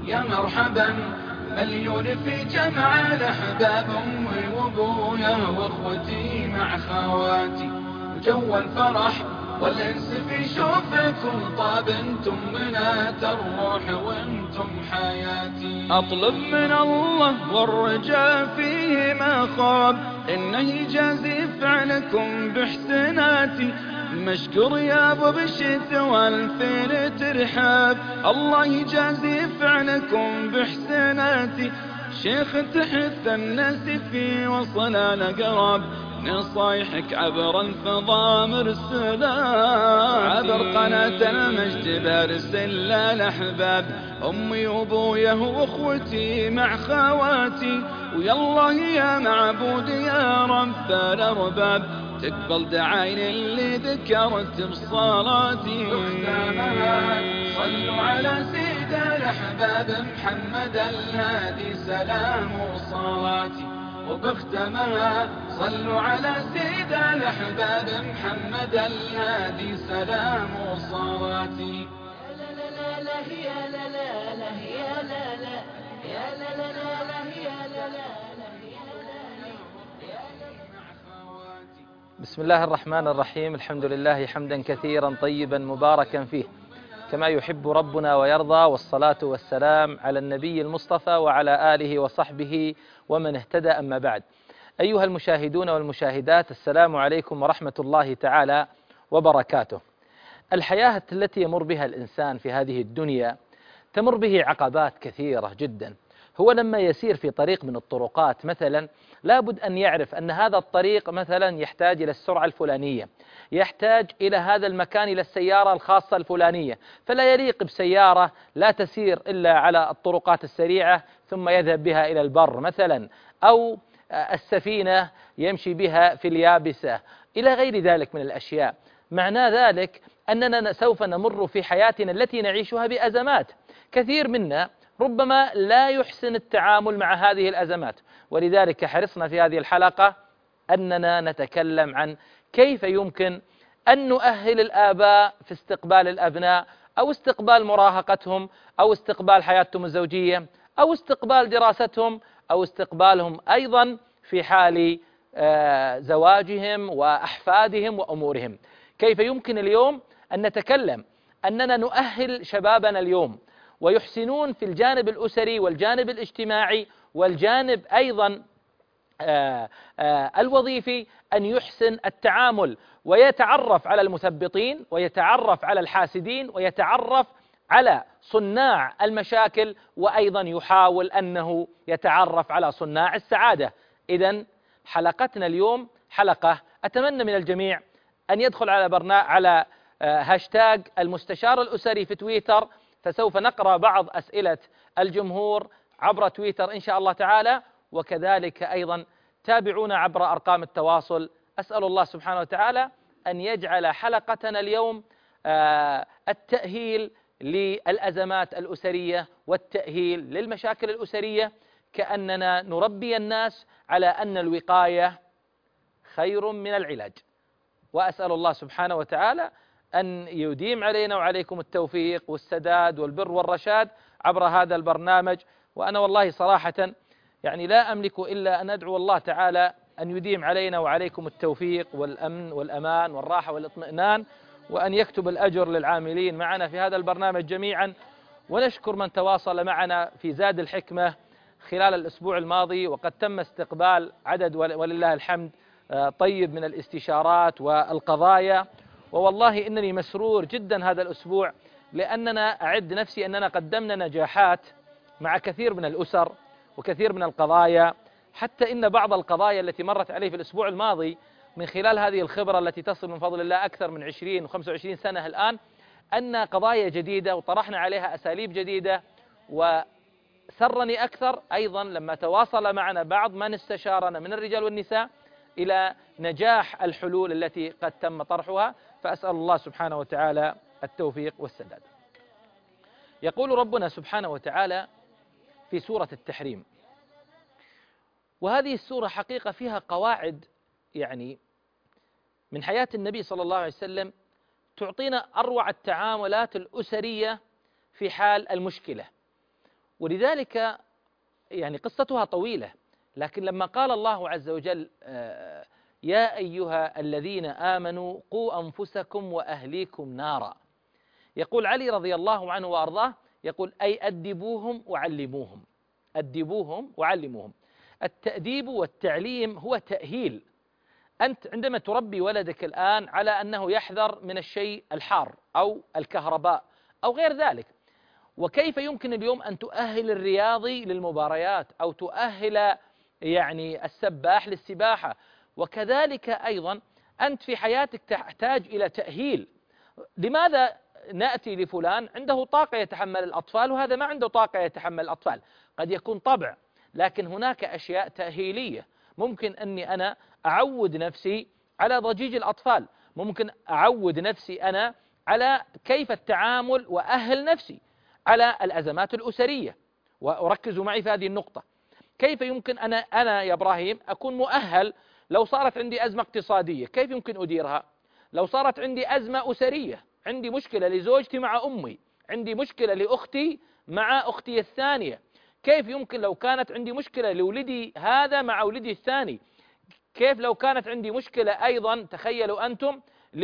يا مرحبا مليون في جمع الأحباب، أمي وأبويا وأخوتي مع خواتي، وجو الفرح والأنس في شوفكم طاب، انتم منات الروح وانتم حياتي. أطلب من الله والرجاء فيه ما خاب، إنه يجازي فعلكم بإحساناتي، مشكور يا ابو بشت والفين ترحاب، الله يجازي فعلكم بإحساناتي، شيخ تحث الناس في وصل الأقرب، نصايحك عبر الفضاء مرسلات، عبر قناة المجد برسل الأحباب، أمي وأبويا وأخوتي مع خواتي، ويالله يا معبود يا رب الأرباب، تقبل دعاين اللي ذكرت بصلاتي. صلوا على سيد الأحباب محمد الهادي سلام وصلاتي، وبختمها صلوا على سيد الأحباب محمد الهادي سلام وصلاتي. يا لا لا لا يا لا لا لا يا لا لا يا لا لا لا يا لا لا. بسم الله الرحمن الرحيم. الحمد لله حمدا كثيرا طيبا مباركا فيه كما يحب ربنا ويرضى، والصلاة والسلام على النبي المصطفى وعلى آله وصحبه ومن اهتدى، أما بعد. أيها المشاهدون والمشاهدات، السلام عليكم ورحمة الله تعالى وبركاته. الحياة التي يمر بها الإنسان في هذه الدنيا تمر به عقبات كثيرة جدا. هو لما يسير في طريق من الطرقات مثلا لابد أن يعرف أن هذا الطريق مثلا يحتاج إلى السرعة الفلانية، يحتاج إلى هذا المكان إلى السيارة الخاصة الفلانية، فلا يليق بسيارة لا تسير إلا على الطرقات السريعة ثم يذهب بها إلى البر مثلا، أو السفينة يمشي بها في اليابسة، إلى غير ذلك من الأشياء. معنى ذلك أننا سوف نمر في حياتنا التي نعيشها بأزمات. كثير منا ربما لا يحسن التعامل مع هذه الأزمات، ولذلك حرصنا في هذه الحلقة أننا نتكلم عن كيف يمكن أن نؤهل الآباء في استقبال الأبناء، أو استقبال مراهقتهم، أو استقبال حياتهم الزوجية، أو استقبال دراستهم، أو استقبالهم أيضا في حال زواجهم وأحفادهم وأمورهم. كيف يمكن اليوم أن نتكلم أننا نؤهل شبابنا اليوم ويحسنون في الجانب الأسري والجانب الاجتماعي والجانب أيضا الوظيفي، أن يحسن التعامل ويتعرف على المثبطين ويتعرف على الحاسدين ويتعرف على صناع المشاكل، وأيضا يحاول أنه يتعرف على صناع السعادة. إذن حلقتنا اليوم حلقة أتمنى من الجميع أن يدخل على هاشتاج المستشار الأسري في تويتر، فسوف نقرأ بعض أسئلة الجمهور عبر تويتر إن شاء الله تعالى، وكذلك أيضا تابعونا عبر أرقام التواصل. أسأل الله سبحانه وتعالى أن يجعل حلقتنا اليوم التأهيل للأزمات الأسرية والتأهيل للمشاكل الأسرية، كأننا نربي الناس على أن الوقاية خير من العلاج. وأسأل الله سبحانه وتعالى أن يديم علينا وعليكم التوفيق والسداد والبر والرشاد عبر هذا البرنامج. وأنا والله صراحة يعني لا أملك إلا أن أدعو الله تعالى أن يديم علينا وعليكم التوفيق والأمن والأمان والراحة والاطمئنان، وأن يكتب الأجر للعاملين معنا في هذا البرنامج جميعا. ونشكر من تواصل معنا في زاد الحكمة خلال الأسبوع الماضي، وقد تم استقبال عدد ولله الحمد طيب من الاستشارات والقضايا. ووالله إنني مسرور جدا هذا الأسبوع، لأننا أعد نفسي أننا قدمنا نجاحات مع كثير من الأسر وكثير من القضايا، حتى إن بعض القضايا التي مرت علي في الأسبوع الماضي من خلال هذه الخبرة التي تصل من فضل الله أكثر من 20 و25 سنة الآن، أن قضايا جديدة وطرحنا عليها أساليب جديدة. وسرني أكثر أيضا لما تواصل معنا بعض من استشارنا من الرجال والنساء إلى نجاح الحلول التي قد تم طرحها، فأسأل الله سبحانه وتعالى التوفيق والسداد. يقول ربنا سبحانه وتعالى في سورة التحريم، وهذه السورة حقيقة فيها قواعد يعني من حياة النبي صلى الله عليه وسلم تعطينا أروع التعاملات الأسرية في حال المشكلة. ولذلك يعني قصتها طويلة، لكن لما قال الله عز وجل يا أيها الذين آمنوا قوا أنفسكم وأهليكم نارا، يقول علي رضي الله عنه وأرضاه، يقول أي أدبوهم وعلموهم، أدبوهم وعلموهم. التأديب والتعليم هو تأهيل. أنت عندما تربي ولدك الآن على أنه يحذر من الشيء الحار أو الكهرباء أو غير ذلك، وكيف يمكن اليوم أن تؤهل الرياضي للمباريات أو تؤهل يعني السباح للسباحة، وكذلك أيضا أنت في حياتك تحتاج إلى تأهيل. لماذا نأتي لفلان عنده طاقة يتحمل الأطفال وهذا ما عنده طاقة يتحمل الأطفال؟ قد يكون طبع، لكن هناك أشياء تأهيلية. ممكن أني أنا أعود نفسي على ضجيج الأطفال، ممكن أعود نفسي أنا على كيف التعامل وأهل نفسي على الأزمات الأسرية. وركزوا معي في هذه النقطة، كيف يمكن أنا يا إبراهيم أكون مؤهل لو صارت عندي أزمة اقتصادية، كيف يمكن أديرها؟ لو صارت عندي أزمة أسرية، عندي مشكلة لزوجتي مع أمي، عندي مشكلة لأختي مع أختي الثانية، كيف يمكن لو كانت عندي مشكلة لولدي هذا مع ولدي الثاني، كيف لو كانت عندي مشكلة أيضا تخيلوا أنتم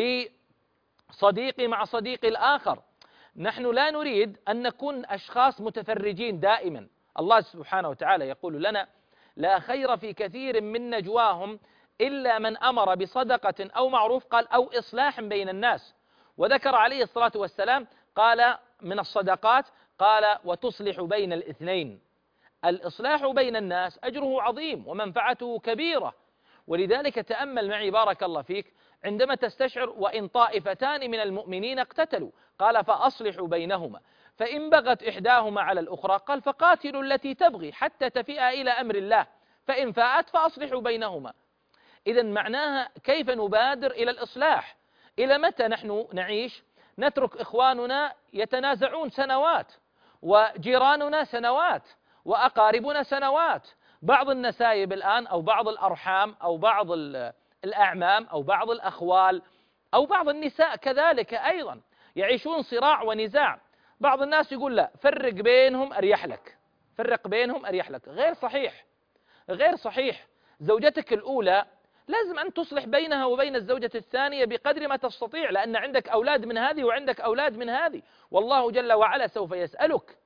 لصديقي مع صديقي الآخر. نحن لا نريد أن نكون أشخاص متفرجين دائما. الله سبحانه وتعالى يقول لنا لا خير في كثير من نجواهم إلا من أمر بصدقة أو معروف، قال أو إصلاح بين الناس. وذكر عليه الصلاة والسلام قال من الصدقات قال وتصلح بين الاثنين. الإصلاح بين الناس أجره عظيم ومنفعته كبيرة. ولذلك تأمل معي بارك الله فيك عندما تستشعر وإن طائفتان من المؤمنين اقتتلوا قال فأصلحوا بينهما فإن بغت إحداهما على الأخرى قال فقاتلوا التي تبغي حتى تفيء إلى أمر الله فإن فاءت فأصلحوا بينهما. إذا معناها كيف نبادر إلى الإصلاح؟ إلى متى نحن نعيش نترك إخواننا يتنازعون سنوات، وجيراننا سنوات، وأقاربنا سنوات، بعض النسايب الآن أو بعض الأرحام أو بعض الأعمام أو بعض الأخوال أو بعض النساء كذلك أيضا يعيشون صراع ونزاع. بعض الناس يقول لا فرق بينهم أريح لك، فرق بينهم أريح لك. غير صحيح، غير صحيح. زوجتك الأولى لازم أن تصلح بينها وبين الزوجة الثانية بقدر ما تستطيع، لأن عندك أولاد من هذه وعندك أولاد من هذه، والله جل وعلا سوف يسألك.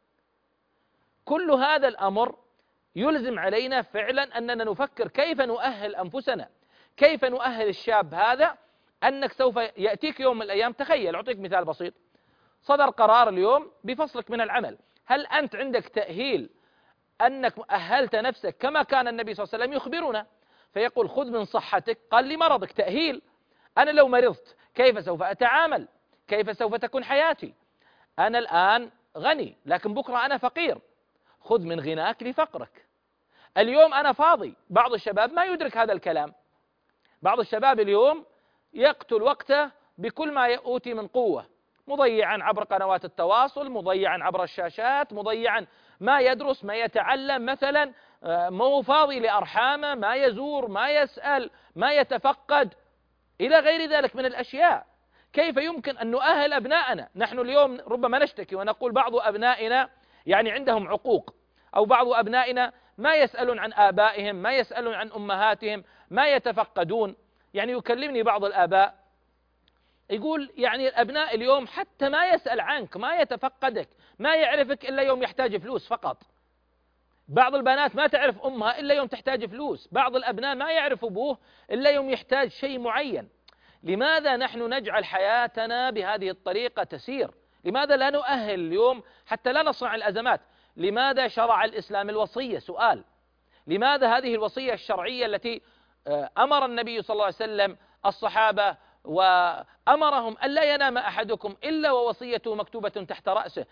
كل هذا الأمر يلزم علينا فعلا أننا نفكر كيف نؤهل أنفسنا، كيف نؤهل الشاب هذا أنك سوف يأتيك يوم من الأيام. تخيل أعطيك مثال بسيط، صدر قرار اليوم بفصلك من العمل، هل أنت عندك تأهيل أنك أهلت نفسك كما كان النبي صلى الله عليه وسلم يخبرنا فيقول خذ من صحتك قال لمرضك؟ تأهيل. أنا لو مرضت كيف سوف أتعامل؟ كيف سوف تكون حياتي؟ أنا الآن غني لكن بكرة أنا فقير، خذ من غناك لفقرك. اليوم أنا فاضي، بعض الشباب ما يدرك هذا الكلام. بعض الشباب اليوم يقتل وقته بكل ما يؤتي من قوة، مضيعا عبر قنوات التواصل، مضيعا عبر الشاشات، مضيعا ما يدرس ما يتعلم مثلا، مو فاضي لأرحامه، ما يزور ما يسأل ما يتفقد إلى غير ذلك من الأشياء. كيف يمكن أن نؤهل أبناءنا؟ نحن اليوم ربما نشتكي ونقول بعض أبنائنا يعني عندهم عقوق، أو بعض أبنائنا ما يسألون عن آبائهم، ما يسألون عن أمهاتهم، ما يتفقدون. يعني يكلمني بعض الآباء يقول يعني الأبناء اليوم حتى ما يسأل عنك، ما يتفقدك، ما يعرفك إلا يوم يحتاج فلوس فقط. بعض البنات ما تعرف أمها إلا يوم تحتاج فلوس، بعض الأبناء ما يعرف أبوه إلا يوم يحتاج شيء معين. لماذا نحن نجعل حياتنا بهذه الطريقة تسير؟ لماذا لا نؤهل اليوم حتى لا نصنع الأزمات؟ لماذا شرع الإسلام الوصية؟ سؤال. لماذا هذه الوصية الشرعية التي أمر النبي صلى الله عليه وسلم الصحابة وأمرهم ألا ينام أحدكم إلا ووصيته مكتوبة تحت رأسه؟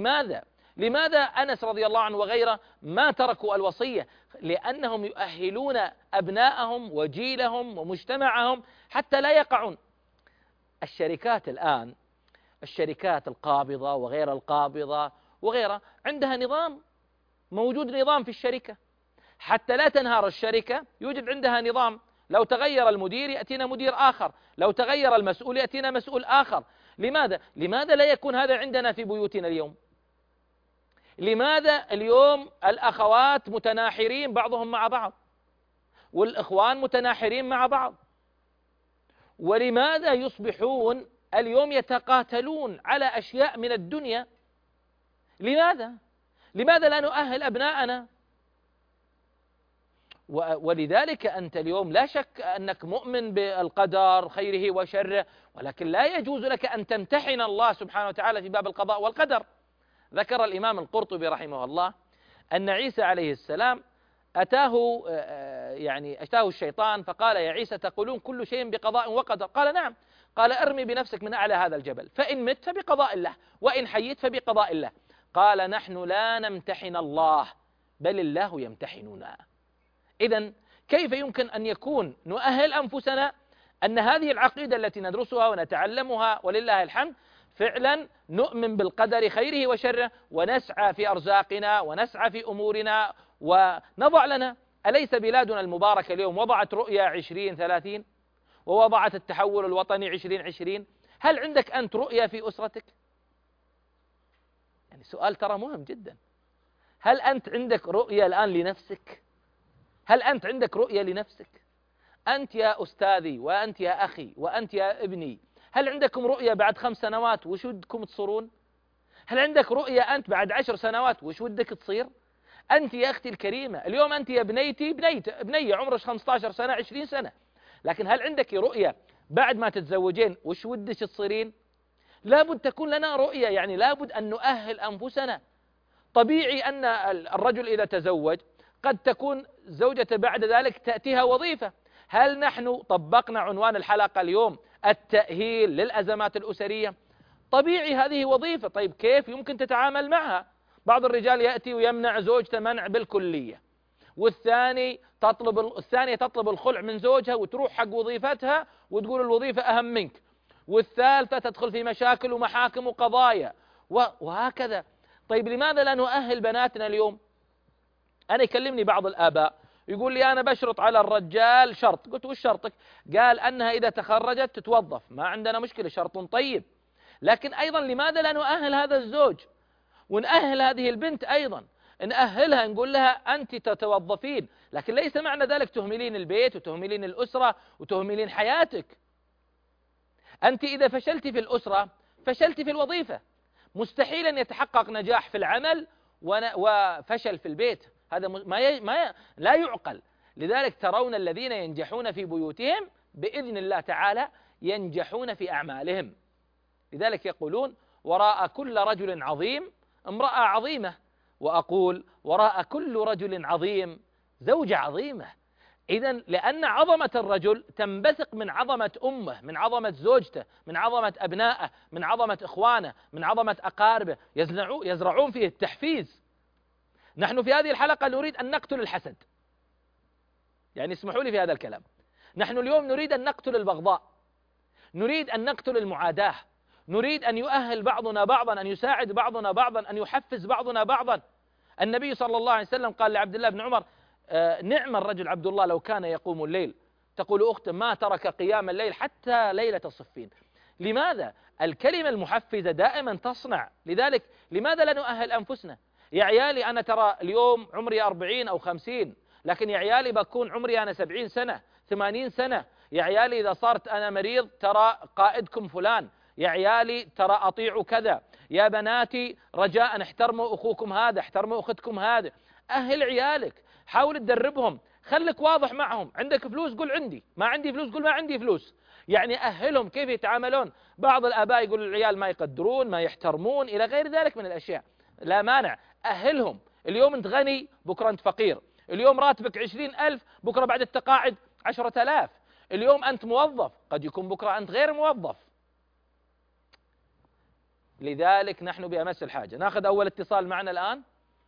لماذا أنس رضي الله عنه وغيره ما تركوا الوصية؟ لأنهم يؤهلون أبناءهم وجيلهم ومجتمعهم حتى لا يقعون. الشركات الآن، الشركات القابضة وغير القابضة وغيرها عندها نظام، موجود نظام في الشركة حتى لا تنهار الشركة، يوجد عندها نظام. لو تغير المدير يأتينا مدير آخر، لو تغير المسؤول يأتينا مسؤول آخر. لماذا لا يكون هذا عندنا في بيوتنا اليوم؟ لماذا اليوم الأخوات متناحرين بعضهم مع بعض، والإخوان متناحرين مع بعض؟ ولماذا يصبحون اليوم يتقاتلون على أشياء من الدنيا؟ لماذا لا نؤهل أبناءنا؟ ولذلك أنت اليوم لا شك أنك مؤمن بالقدر خيره وشره، ولكن لا يجوز لك أن تمتحن الله سبحانه وتعالى في باب القضاء والقدر. ذكر الإمام القرطبي رحمه الله أن عيسى عليه السلام أتاه الشيطان فقال: يا عيسى تقولون كل شيء بقضاء وقدر؟ قال: نعم. قال: ارمي بنفسك من أعلى هذا الجبل، فإن مت فبقضاء الله، وإن حييت فبقضاء الله. قال: نحن لا نمتحن الله، بل الله يمتحننا. إذن كيف يمكن أن يكون نؤهل أنفسنا أن هذه العقيدة التي ندرسها ونتعلمها ولله الحمد فعلا نؤمن بالقدر خيره وشره، ونسعى في أرزاقنا ونسعى في أمورنا ونضع لنا؟ أليس بلادنا المباركة اليوم وضعت رؤية 2030 ووضعت التحول الوطني 2020؟ هل عندك أنت رؤية في أسرتك؟ يعني سؤال ترى مهم جدا. هل أنت عندك رؤية الآن لنفسك؟ هل أنت عندك رؤية لنفسك؟ أنت يا أستاذي، وأنت يا أخي، وأنت يا ابني، هل عندكم رؤية بعد 5 سنوات وش ودكم تصيرون؟ هل عندك رؤية أنت بعد 10 سنوات وش ودك تصير؟ أنت يا أختي الكريمة اليوم، أنت يا بنيتي، بنية عمرك 15 سنة 20 سنة، لكن هل عندك رؤية بعد ما تتزوجين وش ودك تصيرين؟ لابد تكون لنا رؤية، يعني لابد أن نؤهل أنفسنا. طبيعي أن الرجل إذا تزوج قد تكون زوجته بعد ذلك تأتيها وظيفة. هل نحن طبقنا عنوان الحلقة اليوم التأهيل للأزمات الأسرية؟ طبيعي هذه وظيفة. طيب كيف يمكن تتعامل معها؟ بعض الرجال يأتي ويمنع زوجته منع بالكلية، والثانية تطلب الخلع من زوجها وتروح حق وظيفتها وتقول الوظيفة أهم منك، والثالثة تدخل في مشاكل ومحاكم وقضايا وهكذا. طيب لماذا لا نؤهل بناتنا اليوم؟ أنا يكلمني بعض الآباء يقول لي: أنا بشرط على الرجال شرط. قلت: وش شرطك؟ قال: أنها إذا تخرجت تتوظف. ما عندنا مشكلة، شرط طيب، لكن أيضا لماذا لا نؤهل هذا الزوج ونأهل هذه البنت أيضا؟ نأهلها، نقول لها أنت تتوظفين، لكن ليس معنى ذلك تهملين البيت وتهملين الأسرة وتهملين حياتك. أنت إذا فشلت في الأسرة فشلت في الوظيفة. مستحيل أن يتحقق نجاح في العمل وفشل في البيت، هذا لا يعقل. لذلك ترون الذين ينجحون في بيوتهم بإذن الله تعالى ينجحون في أعمالهم. لذلك يقولون: وراء كل رجل عظيم امرأة عظيمة، وأقول: وراء كل رجل عظيم زوجة عظيمة. إذن لأن عظمة الرجل تنبثق من عظمة أمه، من عظمة زوجته، من عظمة أبنائه، من عظمة إخوانه، من عظمة أقاربه، يزرعون فيه التحفيز. نحن في هذه الحلقة نريد أن نقتل الحسد، يعني اسمحوا لي في هذا الكلام. نحن اليوم نريد أن نقتل البغضاء، نريد أن نقتل المعاداة، نريد أن يؤهل بعضنا بعضا، أن يساعد بعضنا بعضا، أن يحفز بعضنا بعضا. النبي صلى الله عليه وسلم قال لعبد الله بن عمر: نعم الرجل عبد الله لو كان يقوم الليل. تقول أخت: ما ترك قيام الليل حتى ليلة الصفين. لماذا؟ الكلمة المحفزة دائما تصنع. لذلك لماذا لا نؤهل أنفسنا؟ يا عيالي أنا ترى اليوم عمري 40 أو 50، لكن يا عيالي بكون عمري أنا 70 سنة 80 سنة. يا عيالي إذا صارت أنا مريض ترى قائدكم فلان. يا عيالي ترى أطيعوا كذا. يا بناتي رجاء احترموا أخوكم هذا، احترموا أختكم هذا. أهل عيالك، حاول تدربهم، خلك واضح معهم. عندك فلوس قل عندي، ما عندي فلوس قل ما عندي فلوس. يعني أهلهم كيف يتعاملون. بعض الآباء يقول العيال ما يقدرون، ما يحترمون، إلى غير ذلك من الأشياء. لا مانع، أهلهم. اليوم أنت غني بكرة أنت فقير، اليوم راتبك 20,000 بكرة بعد التقاعد 10,000. اليوم أنت موظف قد يكون بكرة أنت غير موظف. لذلك نحن بأمس الحاجة. ناخذ أول اتصال معنا الآن.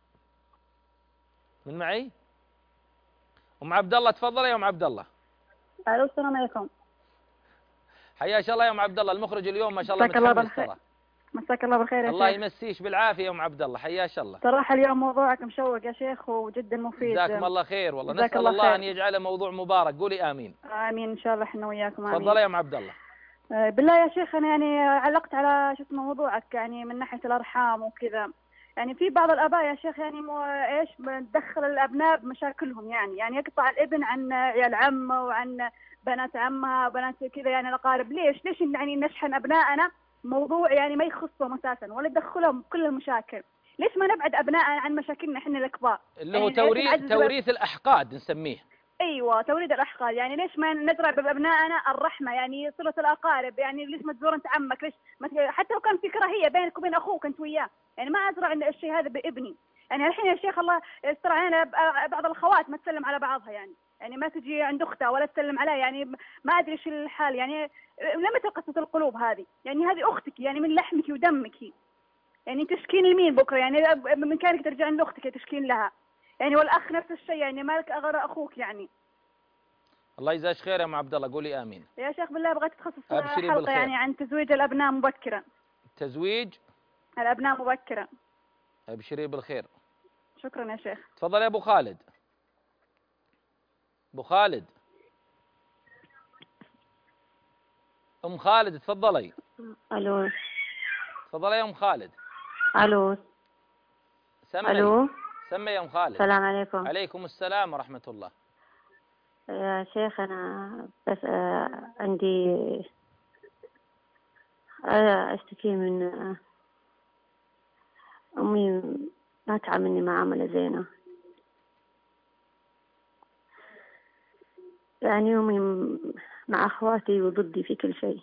من معي؟ أم عبد الله، تفضل يا أم عبد الله. الو السلام عليكم. حياك الله يا أم عبد الله، المخرج اليوم ما شاء الله متحمس ترى. مساك الله بالخير يا الله شيخ. يمسيش بالعافية يا أم عبد الله، حياك الله. صراحة اليوم موضوعك مشوق يا شيخ وجدا مفيد. جزاكم الله خير والله، نسأل الله أن يجعله موضوع مبارك. قولي آمين. آمين إن شاء الله احنا وياكم. آمين. تفضل يا أم عبد الله. بالله يا شيخ أنا يعني علقت على موضوعك يعني من ناحية الأرحام وكذا. يعني في بعض الآباء يا شيخ يعني إيش بتدخل الأبناء بمشاكلهم، يعني يقطع الابن عن عيال عمه وعن بنات عمها وبنات كذا، يعني الأقارب. ليش يعني نشحن أبنائنا موضوع يعني ما يخصهم أساسا، ولا ندخلهم بكل المشاكل؟ ليش ما نبعد أبنائنا عن مشاكلنا إحنا الكبار؟ اللي هو يعني توريث الأحقاد نسميه. ايوه، توريد الاحقاد. يعني ليش ما نزرع بابنائنا الرحمه، يعني صله الاقارب؟ يعني ليش ما تزور انت عمك؟ ليش ما حتى لو كان في كراهيه بينك وبين اخوك انت وياه، يعني ما ازرع الشيء هذا بابني. يعني الحين يا شيخ الله يستر علينا، بعض الاخوات ما تسلم على بعضها، يعني ما تجي عند اختها ولا تسلم عليها، يعني ما ادري ايش الحال. يعني لمتى قسوة القلوب هذه؟ يعني هذه اختك، يعني من لحمك ودمك، يعني تشكين لمين بكره؟ يعني بامكانك ترجعين لاختك تشكين لها، يعني والاخ نفس الشيء، يعني مالك غير اخوك يعني. الله يجزاك خير يا ام عبد الله، قولي امين. يا شيخ بالله بغيت تخصص ابشري حلقة بالخير. يعني عن تزويج الأبناء مبكرا. تزويج الأبناء مبكرا. ابشري بالخير. شكرا يا شيخ. تفضل يا ابو خالد. ابو خالد، ام خالد تفضلي. الو. تفضلي يا ام خالد. الو. سمي. الو. سمي يا ام خالد. السلام عليكم. عليكم السلام ورحمة الله. يا شيخ أنا بس عندي أشتكي من أمي، ما تعاملني معاملة زينة. يعني أمي مع أخواتي وضدي في كل شيء.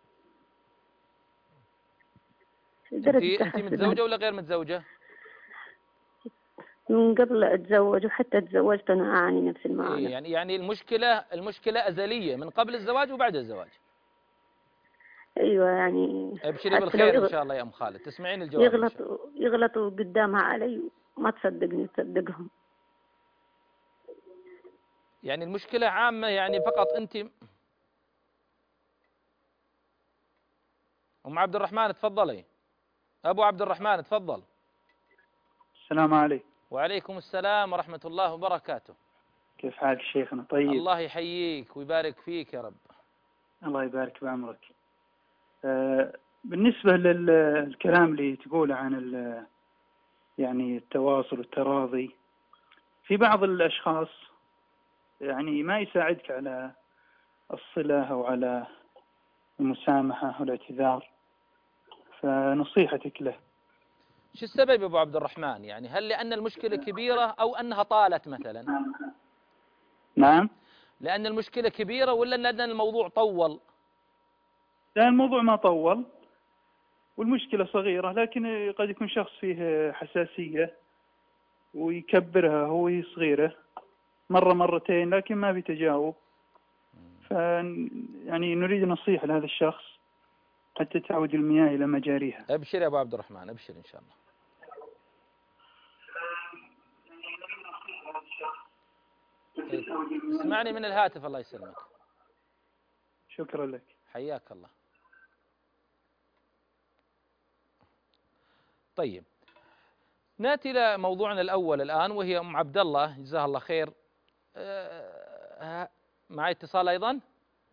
أنت متزوجة ولا غير متزوجة؟ من قبل أتزوج وحتى تزوجت أنا أعاني نفس المعاناة. يعني المشكلة أزلية من قبل الزواج وبعد الزواج. أيوة يعني. ابشري بالخير إن شاء الله يا أم خالد، تسمعين الجواب. يغلطوا قدامها علي وما تصدقني تصدقهم. يعني المشكلة عامة، يعني فقط أنت. أم عبد الرحمن تفضلي. أبو عبد الرحمن تفضل. السلام عليكم. وعليكم السلام ورحمة الله وبركاته. كيف حالك شيخنا؟ طيب. الله يحييك ويبارك فيك يا رب. الله يبارك بعمرك. بالنسبة للكلام اللي تقوله عن يعني التواصل والتراضي، في بعض الأشخاص يعني ما يساعدك على الصلة أو على المسامحة والاعتذار، فنصيحتك له. شو السبب يا أبو عبد الرحمن؟ يعني هل لأن المشكلة كبيرة أو أنها طالت مثلا؟ نعم. لأن المشكلة كبيرة ولا لأن الموضوع طول؟ لا، الموضوع ما طول والمشكلة صغيرة، لكن قد يكون شخص فيه حساسية ويكبرها هو صغيرة مرة مرتين لكن ما في تجاوب. يعني نريد نصيحة لهذا الشخص حتى تعود المياه إلى مجاريها. أبشر يا أبو عبد الرحمن، أبشر إن شاء الله. اسمعني من الهاتف الله يسلمك. شكرا لك. حياك الله. طيب، نأتي إلى موضوعنا الأول الآن، وهي أم عبد الله جزاها الله خير. معي اتصال أيضا.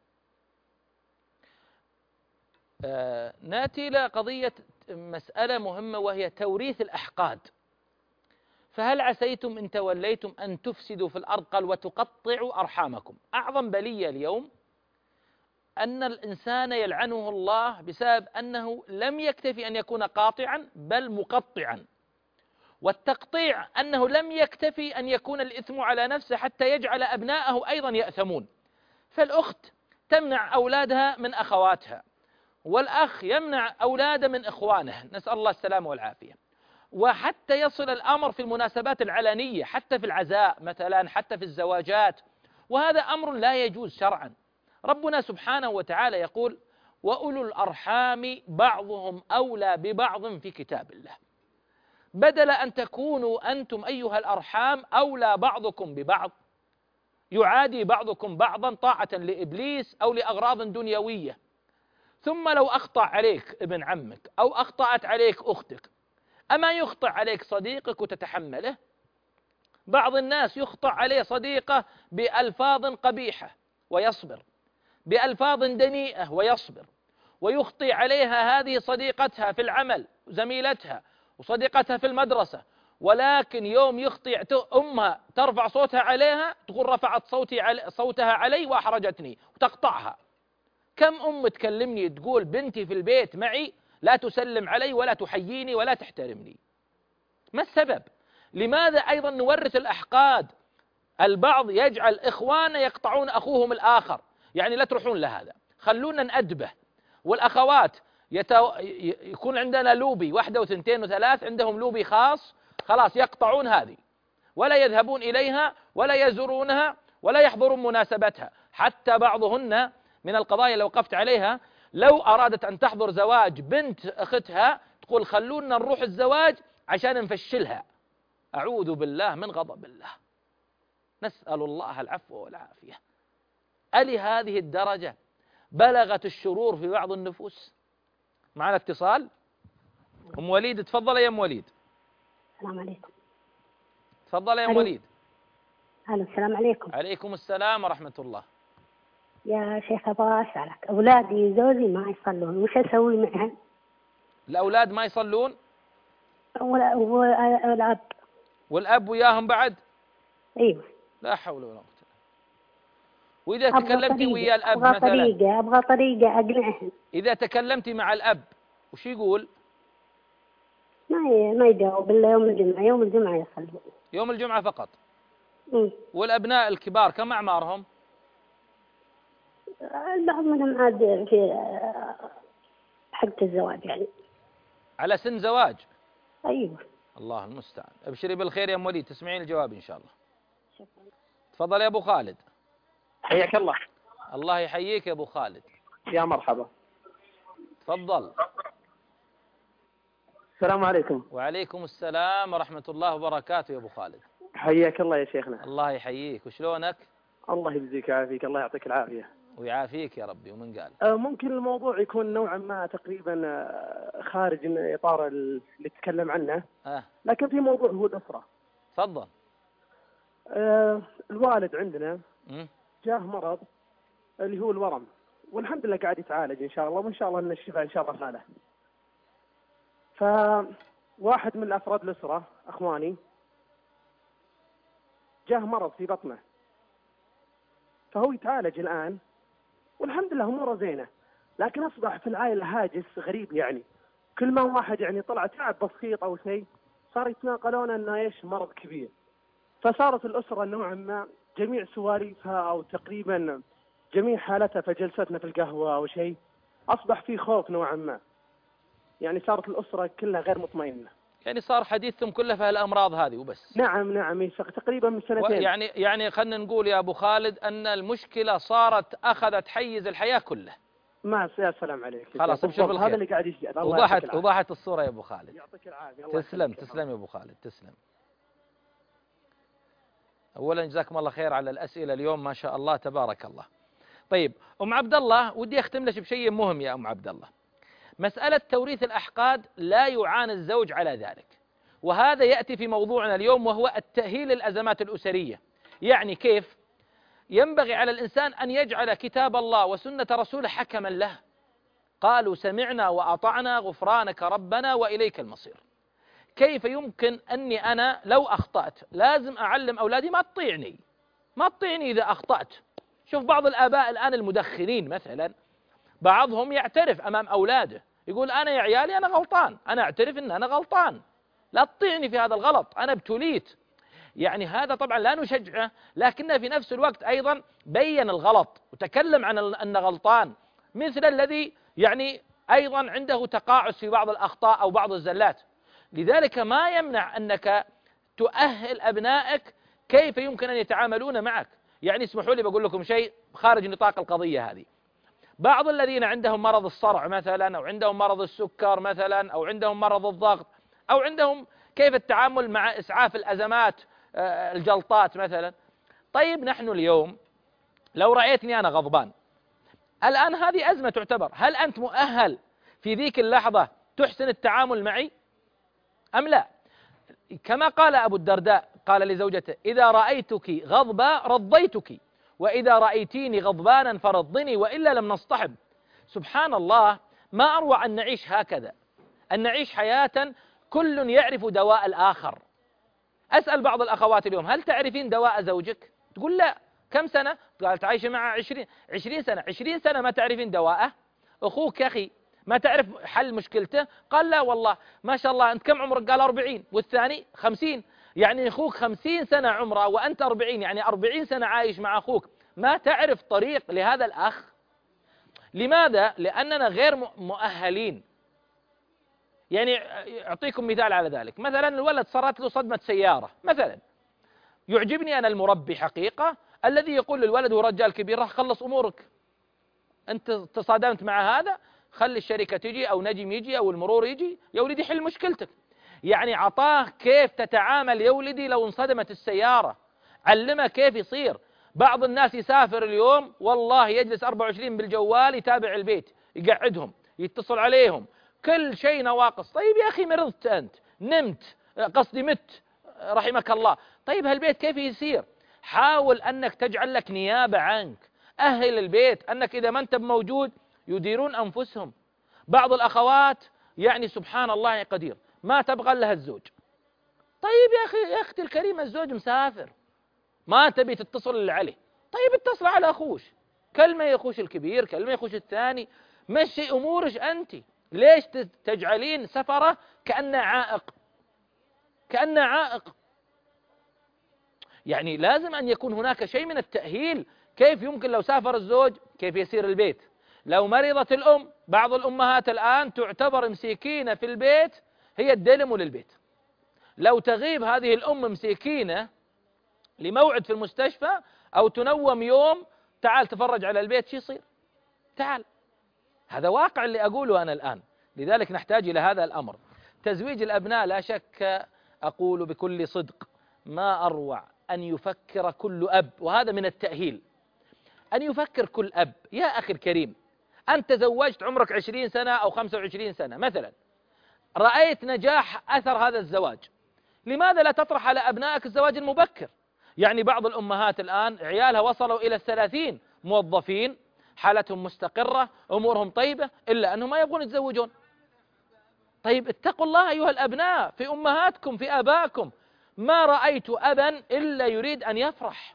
نأتي إلى قضية مسألة مهمة وهي توريث الأحقاد. فهل عسيتم إن توليتم أن تفسدوا في الأرض قال وتقطعوا أرحامكم. أعظم بلية اليوم أن الإنسان يلعنه الله بسبب أنه لم يكتفي أن يكون قاطعا بل مقطعا. والتقطيع أنه لم يكتفي أن يكون الإثم على نفسه حتى يجعل أبناءه أيضا يأثمون. فالأخت تمنع أولادها من أخواتها، والأخ يمنع أولاده من إخوانه، نسأل الله السلامة والعافية. وحتى يصل الأمر في المناسبات العلنية، حتى في العزاء مثلا، حتى في الزواجات، وهذا أمر لا يجوز شرعا. ربنا سبحانه وتعالى يقول وأولو الأرحام بعضهم أولى ببعض في كتاب الله. بدل أن تكونوا أنتم أيها الأرحام أولى بعضكم ببعض، يعادي بعضكم بعضا طاعة لإبليس أو لأغراض دنيوية. ثم لو أخطأ عليك ابن عمك أو أخطأت عليك أختك، أما يخطأ عليك صديقك وتتحمله؟ بعض الناس يخطأ عليه صديقه بألفاظ قبيحة ويصبر، بألفاظ دنيئة ويصبر، ويخطئ عليها هذه صديقتها في العمل زميلتها وصديقتها في المدرسة، ولكن يوم يخطئ أمها ترفع صوتها عليها تقول رفعت صوتها علي وأحرجتني وتقطعها. كم أم تكلمني تقول بنتي في البيت معي لا تسلم علي ولا تحييني ولا تحترمني؟ ما السبب؟ لماذا أيضا نورث الأحقاد؟ البعض يجعل إخوانه يقطعون أخوهم الآخر، يعني لا تروحون لهذا، خلونا نأدبه. والأخوات يكون عندنا لوبي 1 و2 و3، عندهم لوبي خاص، خلاص يقطعون هذه ولا يذهبون إليها ولا يزورونها ولا يحضرون مناسبتها. حتى بعضهن من القضايا لو وقفت عليها، لو أرادت أن تحضر زواج بنت أختها تقول خلونا نروح الزواج عشان نفشلها. أعوذ بالله من غضب الله، نسأل الله العفو والعافية. ألي هذه الدرجة بلغت الشرور في بعض النفوس؟ معنا اتصال. أم وليد، تفضل يا أم وليد. السلام عليكم. تفضل يا أم وليد. السلام عليكم. عليكم السلام ورحمة الله. يا شيخ أبغى أسألك، أولادي زوجي ما يصلون، وش أسوي معهم؟ الأولاد ما يصلون؟ والأب. والأب وياهم بعد؟ أيوه. لا حول ولا قوة. وإذا تكلمتي ويا الأب أبغى طريقة أقنعهم. إذا تكلمتي مع الأب وش يقول؟ ما يجاوب إلا يوم الجمعة، يوم الجمعة يصلون. يوم الجمعة فقط؟ والأبناء الكبار كم أعمارهم؟ البعض منهم عاد في حق الزواج يعني. على سن زواج؟ أيوه. الله المستعان. ابشري بالخير يا أم وليد، تسمعين الجواب إن شاء الله. شكرا. تفضل يا أبو خالد. حياك الله. الله يحييك يا أبو خالد. يا مرحبا. تفضل. السلام عليكم. وعليكم السلام ورحمة الله وبركاته يا أبو خالد. حياك الله يا شيخنا. الله يحييك، وشلونك؟ الله يجزيك ويعافيك، الله يعطيك العافية. ويعافيك يا ربي. ومن قال؟ ممكن الموضوع يكون نوعا ما تقريبا خارج إطار اللي تتكلم عنه، لكن في موضوع هو الأسرة. تفضل. الوالد عندنا جاه مرض اللي هو الورم، والحمد لله قاعد يتعالج إن شاء الله، وإن شاء الله أن الشفاء إن شاء الله له. فواحد من أفراد الأسرة أخواني جاه مرض في بطنه، فهو يتعالج الآن والحمد لله أموره زينة، لكن أصبح في العائلة هاجس غريب. يعني كل ما واحد يعني طلع تعب بسيط أو شيء صار يتناقلون أنه إيش مرض كبير، فصارت الأسرة نوعا ما جميع سواليفها أو تقريبا جميع حالتها في جلستنا في القهوة أو شيء أصبح في خوف نوعا ما، يعني صارت الأسرة كلها غير مطمئنة. يعني صار حديثكم كله في الأمراض هذه وبس؟ نعم تقريبا من 2 سنين. يعني خلنا نقول يا أبو خالد أن المشكلة صارت أخذت حيز الحياة كله. ما يا سلام عليك. خلاص ابشر بالخير. هذا اللي قاعد يجي. وضحت الصورة يا أبو خالد. يعطيك العافية. تسلم يا أبو خالد، تسلم. أولا جزاكم الله خير على الأسئلة اليوم، ما شاء الله تبارك الله. طيب أم عبد الله، ودي أختم لك بشيء مهم يا أم عبد الله. مسألة توريث الأحقاد لا يعاني الزوج على ذلك، وهذا يأتي في موضوعنا اليوم، وهو التأهيل للأزمات الأسرية. يعني كيف؟ ينبغي على الإنسان أن يجعل كتاب الله وسنة رسوله حكما له. قالوا سمعنا وأطعنا غفرانك ربنا وإليك المصير. كيف يمكن أني أنا لو أخطأت لازم أعلم أولادي ما تطيعني إذا أخطأت؟ شوف بعض الآباء الآن المدخنين مثلا، بعضهم يعترف أمام أولاده يقول أنا يا عيالي أنا غلطان، أنا أعترف أن أنا غلطان، لا تطيعني في هذا الغلط، أنا ابتليت. يعني هذا طبعا لا نشجعه، لكنه في نفس الوقت أيضا بين الغلط وتكلم عن أنه غلطان، مثل الذي يعني أيضا عنده تقاعس في بعض الأخطاء أو بعض الزلات. لذلك ما يمنع أنك تؤهل أبنائك كيف يمكن أن يتعاملون معك. يعني اسمحوا لي بقول لكم شيء خارج نطاق القضية هذه. بعض الذين عندهم مرض الصرع مثلا، أو عندهم مرض السكر مثلا، أو عندهم مرض الضغط، أو عندهم كيف التعامل مع إسعاف الأزمات، الجلطات مثلا. طيب نحن اليوم لو رأيتني أنا غضبان الآن، هذه أزمة تعتبر، هل أنت مؤهل في ذيك اللحظة تحسن التعامل معي أم لا؟ كما قال أبو الدرداء قال لزوجته إذا رأيتك غضبا رضيتك، وإذا رأيتيني غضبانا فرضني وإلا لم نصطحب. سبحان الله، ما أروع أن نعيش هكذا، أن نعيش حياة كل يعرف دواء الآخر. أسأل بعض الأخوات اليوم: هل تعرفين دواء زوجك؟ تقول لا. كم سنة؟ قالت عايشة معه 20 سنة. 20 سنة ما تعرفين دواءه؟ أخوك يا أخي ما تعرف حل مشكلته؟ قال لا والله. ما شاء الله، أنت كم عمرك؟ قال 40. والثاني 50. يعني أخوك 50 سنة عمره وأنت 40، يعني 40 سنة عايش مع أخوك، ما تعرف طريق لهذا الأخ. لماذا؟ لأننا غير مؤهلين. يعني أعطيكم مثال على ذلك. مثلا الولد صارت له صدمة سيارة مثلا، يعجبني أنا المربي حقيقة الذي يقول للولد ورجال كبير: راح خلص أمورك، أنت تصادمت مع هذا، خلي الشركة تجي أو نجم يجي أو المرور يجي يا ولدي حل مشكلتك. يعني عطاه كيف تتعامل يا ولدي لو انصدمت السيارة، علمه كيف يصير. بعض الناس يسافر اليوم والله يجلس 24 بالجوال يتابع البيت، يقعدهم، يتصل عليهم، كل شيء نواقص. طيب يا أخي مرضت أنت، نمت، قصدي مت رحمك الله، طيب هالبيت كيف يسير؟ حاول أنك تجعل لك نيابة عنك، أهل البيت أنك إذا ما أنت موجود يديرون أنفسهم. بعض الأخوات يعني سبحان الله يا قدير ما تبغى لها الزوج. طيب يا أخي يا أختي الكريمة الزوج مسافر، ما تبي تتصل اللي عليه، طيب اتصل على أخوش، كلمة يا أخوش الكبير، كلمة يا أخوش الثاني، مشي أمورش أنت. ليش تجعلين سفرة كأنه عائق؟ كأنه عائق. يعني لازم أن يكون هناك شيء من التأهيل. كيف يمكن لو سافر الزوج كيف يسير البيت؟ لو مرضت الأم، بعض الأمهات الآن تعتبر مسكينة في البيت هي الدلم للبيت. لو تغيب هذه الأم مسكينة لموعد في المستشفى أو تنوم يوم، تعال تفرج على البيت، شو يصير؟ تعال. هذا واقع اللي أقوله أنا الآن. لذلك نحتاج إلى هذا الأمر. تزويج الأبناء لا شك، أقول بكل صدق، ما أروع أن يفكر كل أب، وهذا من التأهيل، أن يفكر كل أب. يا أخي الكريم، أنت تزوجت عمرك 20 سنة أو 25 سنة مثلا، رأيت نجاح أثر هذا الزواج، لماذا لا تطرح على أبنائك الزواج المبكر؟ يعني بعض الأمهات الآن عيالها وصلوا إلى 30 موظفين، حالتهم مستقرة، أمورهم طيبة، إلا أنهم ما يبغون يتزوجون. طيب اتقوا الله أيها الأبناء في أمهاتكم، في آبائكم. ما رأيت أبا إلا يريد أن يفرح.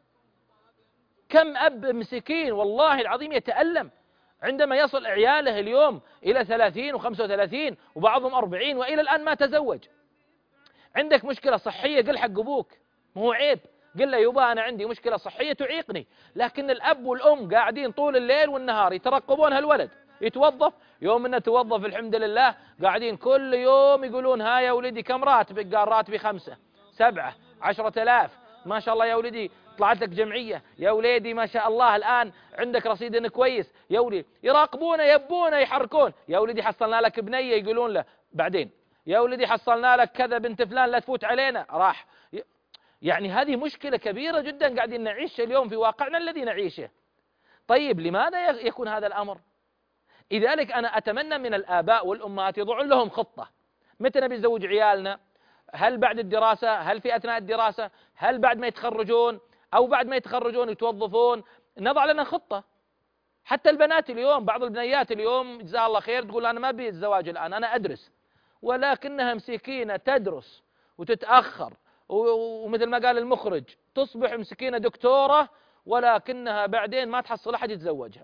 كم أب مسكين والله العظيم يتألم عندما يصل عياله اليوم إلى 30 و35 وبعضهم 40 وإلى الآن ما تزوج. عندك مشكلة صحية، قل حق أبوك، ما هو عيب، قل له يبا أنا عندي مشكلة صحية تعيقني. لكن الأب والأم قاعدين طول الليل والنهار يترقبون هالولد يتوظف، يوم انه توظف الحمد لله قاعدين كل يوم يقولون: ها يا ولدي كم راتبك؟ قال راتبي 5 7 10,000. ما شاء الله يا ولدي طلعت لك جمعية، يا وليدي ما شاء الله الآن عندك رصيد كويس، يا ولدي يراقبونه يبونه يحركون، يا ولدي حصلنا لك بنية يقولون له بعدين، يا ولدي حصلنا لك كذا بنت فلان لا تفوت علينا راح. يعني هذه مشكلة كبيرة جدا قاعدين نعيش اليوم في واقعنا الذي نعيشه. طيب لماذا يكون هذا الأمر؟ لذلك أنا أتمنى من الآباء والأمهات يضعون لهم خطة. متى نبي نزوج عيالنا؟ هل بعد الدراسة؟ هل في أثناء الدراسة؟ هل بعد ما يتخرجون؟ أو بعد ما يتخرجون يتوظفون؟ نضع لنا خطة. حتى البنات اليوم، بعض البنيات اليوم جزاها الله خير تقول أنا ما أبي الزواج الآن، أنا أدرس، ولكنها مسكينة تدرس وتتأخر، ومثل ما قال المخرج تصبح مسكينة دكتورة، ولكنها بعدين ما تحصل أحد يتزوجها.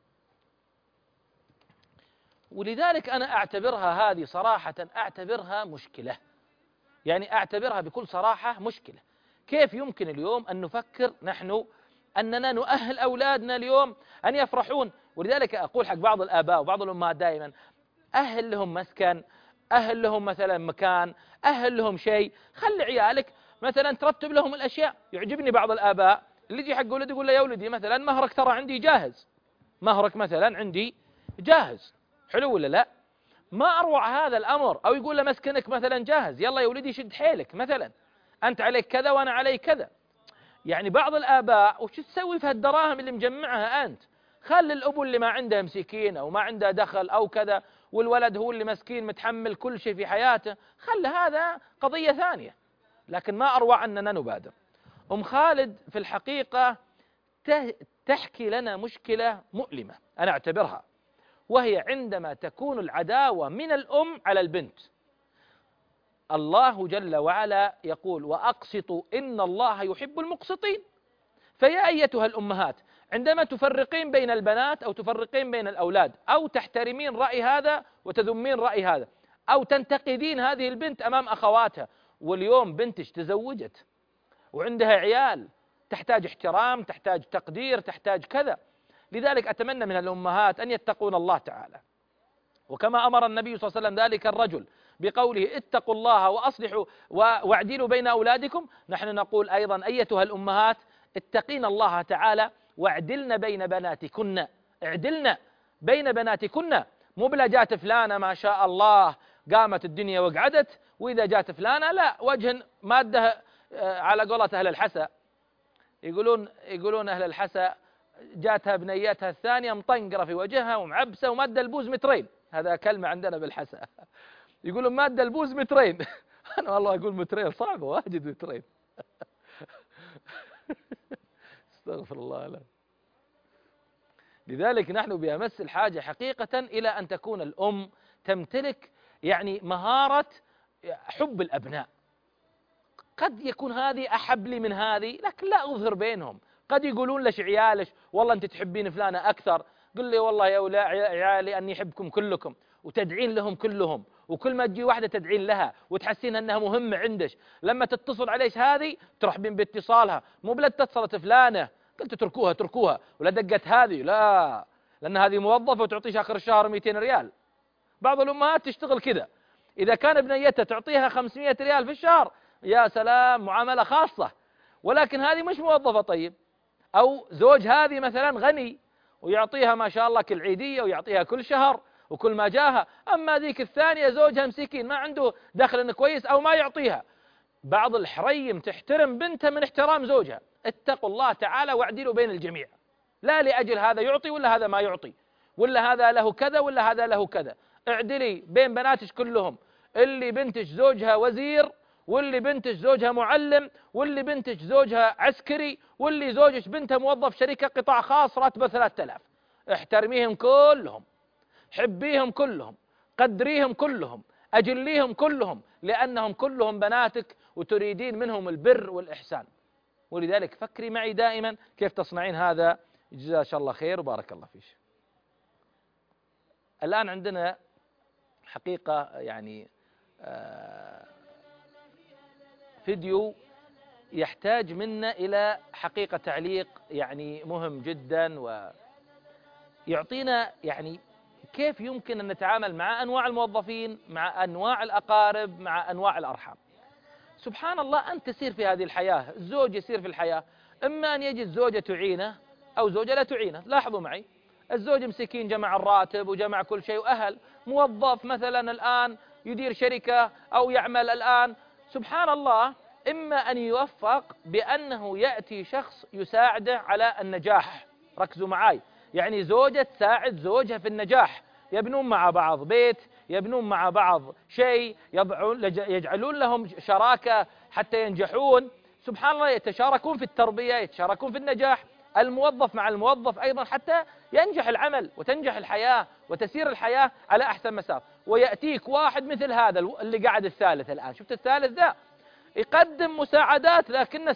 ولذلك أنا أعتبرها هذه صراحة أعتبرها مشكلة، يعني أعتبرها بكل صراحة مشكلة. كيف يمكن اليوم أن نفكر نحن أننا نؤهل أولادنا اليوم أن يفرحون؟ ولذلك أقول حق بعض الآباء وبعض الأمهات دائما: أهل لهم مسكن، أهل لهم مثلا مكان، أهل لهم شيء، خلي عيالك مثلا ترتب لهم الأشياء. يعجبني بعض الآباء اللي يجي حق ولده يقول له: يا ولدي مثلا مهرك ترى عندي جاهز، مهرك مثلا عندي جاهز، حلو ولا لا؟ ما أروع هذا الأمر. أو يقول له مسكنك مثلا جاهز، يلا يا ولدي شد حيلك، مثلا أنت عليك كذا وأنا علي كذا. يعني بعض الآباء وش تسوي في هالدراهم اللي مجمعها أنت؟ خلي الأبو اللي ما عنده مسكين أو ما عنده دخل أو كذا، والولد هو اللي مسكين متحمل كل شيء في حياته، خلي هذا قضية ثانية. لكن ما أروع أننا نبادر. أم خالد في الحقيقة تحكي لنا مشكلة مؤلمة أنا أعتبرها، وهي عندما تكون العداوة من الأم على البنت. الله جل وعلا يقول وأقسطوا إن الله يحب المقسطين. فيا أيتها الأمهات عندما تفرقين بين البنات أو تفرقين بين الأولاد أو تحترمين رأي هذا وتذمين رأي هذا أو تنتقدين هذه البنت أمام أخواتها، واليوم بنتش تزوجت وعندها عيال تحتاج احترام، تحتاج تقدير، تحتاج كذا. لذلك أتمنى من الأمهات أن يتقون الله تعالى، وكما أمر النبي صلى الله عليه وسلم ذلك الرجل بقوله اتقوا الله وأصلحوا واعدلوا بين أولادكم، نحن نقول أيضا أيتها الأمهات اتقين الله تعالى واعدلن بين بناتكن، اعدلن بين بناتكن، مو بلا جات فلانة ما شاء الله قامت الدنيا وقعدت، وإذا جات فلانة لا وجه مادة على قولة أهل الحسا، يقولون أهل الحسا جاتها بنيتها الثانية مطنقرة في وجهها ومعبسة ومادة البوز مترين، هذا كلمة عندنا بالحسا، يقولون مادة البوز مترين. أنا والله أقول مترين صعبة واجد مترين. استغفر الله له. لذلك نحن بأمس الحاجة حقيقة إلى أن تكون الأم تمتلك يعني مهارة حب الأبناء. قد يكون هذه أحب لي من هذه، لكن لا أظهر بينهم. قد يقولون لش عيالش والله أنت تحبين فلانة أكثر، قل لي والله يا عيالي أني أحبكم كلكم، وتدعين لهم كلهم، وكل ما تجي واحدة تدعين لها وتحسين أنها مهمة عندش. لما تتصل عليش هذه ترحبين باتصالها، مو بلا اتصلت فلانة قلت تركوها ولا دقت هذه، لا، لأن هذه موظفة وتعطيش آخر الشهر 200 ريال. بعض الأمهات تشتغل كذا، إذا كان بنيتها تعطيها 500 ريال في الشهر يا سلام معاملة خاصة، ولكن هذه مش موظفة. طيب أو زوج هذه مثلا غني ويعطيها ما شاء الله كل عيدية ويعطيها كل شهر وكل ما جاها، أما ذيك الثانية زوجها مسكين ما عنده دخل كويس أو ما يعطيها. بعض الحريم تحترم بنتها من احترام زوجها. اتقوا الله تعالى واعدلوا بين الجميع، لا لأجل هذا يعطي ولا هذا ما يعطي، ولا هذا له كذا ولا هذا له كذا. اعدلي بين بناتك كلهم، اللي بنتك زوجها وزير، واللي بنتك زوجها معلم، واللي بنتك زوجها عسكري، واللي زوجك بنتها موظف شركة قطاع خاص راتبه 3000. احترميهم كلهم، حبيهم كلهم، قدريهم كلهم، أجليهم كلهم، لأنهم كلهم بناتك وتريدين منهم البر والإحسان. ولذلك فكري معي دائما كيف تصنعين هذا. جزاك الله خير وبارك الله فيك. الآن عندنا حقيقة يعني فيديو يحتاج منا إلى حقيقة تعليق يعني مهم جدا، ويعطينا يعني كيف يمكن أن نتعامل مع أنواع الموظفين، مع أنواع الأقارب، مع أنواع الأرحام. سبحان الله، أنت تسير في هذه الحياة، الزوج يسير في الحياة، إما أن يجد زوجة تعينه أو زوجة لا تعينه. لاحظوا معي، الزوج مسكين جمع الراتب وجمع كل شيء وأهل، موظف مثلا الآن يدير شركة أو يعمل الآن، سبحان الله، إما أن يوفق بأنه يأتي شخص يساعده على النجاح. ركزوا معي، يعني زوجة تساعد زوجها في النجاح، يبنون مع بعض بيت، يبنون مع بعض شيء، يجعلون لهم شراكة حتى ينجحون. سبحان الله، يتشاركون في التربية، يتشاركون في النجاح، الموظف مع الموظف أيضا حتى ينجح العمل وتنجح الحياة وتسير الحياة على أحسن مسار. ويأتيك واحد مثل هذا اللي قاعد الثالث الآن، شفت الثالث ذا يقدم مساعدات لكن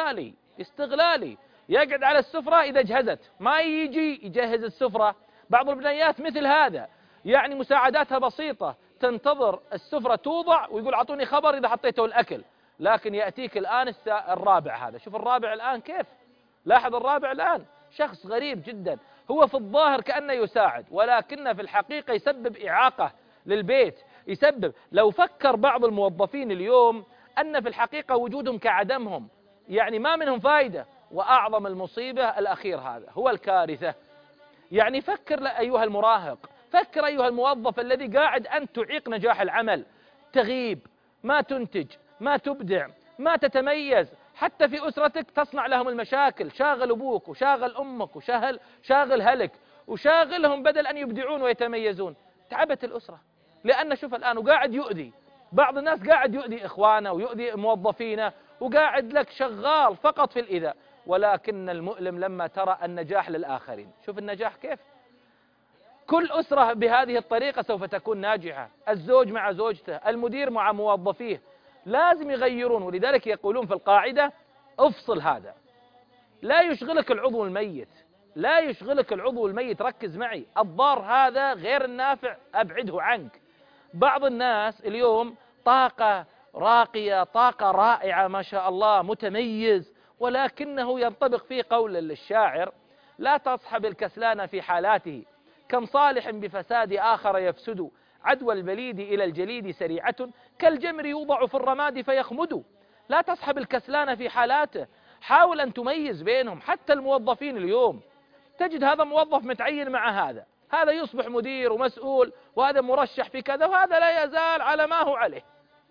استغلالي، يقعد على السفرة إذا جهزت ما يجي يجهز السفرة. بعض البنيات مثل هذا، يعني مساعداتها بسيطة، تنتظر السفرة توضع ويقول أعطوني خبر إذا حطيته الأكل. لكن يأتيك الآن الرابع هذا، شوف الرابع الآن كيف، لاحظ الرابع الآن شخص غريب جدا، هو في الظاهر كأنه يساعد، ولكن في الحقيقة يسبب إعاقة للبيت، يسبب. لو فكر بعض الموظفين اليوم أن في الحقيقة وجودهم كعدمهم، يعني ما منهم فائدة. وأعظم المصيبة الأخير هذا هو الكارثة. يعني فكر أيها المراهق، فكر أيها الموظف الذي قاعد أنت تعيق نجاح العمل، تغيب، ما تنتج، ما تبدع، ما تتميز، حتى في أسرتك تصنع لهم المشاكل، شاغل أبوك وشاغل أمك وشاغل هلك وشاغلهم بدل أن يبدعون ويتميزون. تعبت الأسرة، لأن شوف الآن وقاعد يؤذي بعض الناس، قاعد يؤذي إخوانه ويؤذي موظفينه، وقاعد لك شغال فقط في الإيذاء. ولكن المؤلم لما ترى النجاح للآخرين، شوف النجاح كيف، كل أسرة بهذه الطريقة سوف تكون ناجحة، الزوج مع زوجته، المدير مع موظفيه، لازم يغيرون. ولذلك يقولون في القاعدة افصل هذا، لا يشغلك العضو الميت، لا يشغلك العضو الميت، ركز معي، الضار هذا غير النافع أبعده عنك. بعض الناس اليوم طاقة راقية، طاقة رائعة ما شاء الله، متميز، ولكنه ينطبق فيه قول للشاعر: لا تصحب الكسلان في حالاته، كم صالح بفساد آخر يفسد، عدوى البليد إلى الجليد سريعة، كالجمر يوضع في الرماد فيخمد. لا تصحب الكسلان في حالاته، حاول أن تميز بينهم. حتى الموظفين اليوم تجد هذا موظف متعين مع هذا، هذا يصبح مدير ومسؤول، وهذا مرشح في كذا، وهذا لا يزال على ما هو عليه.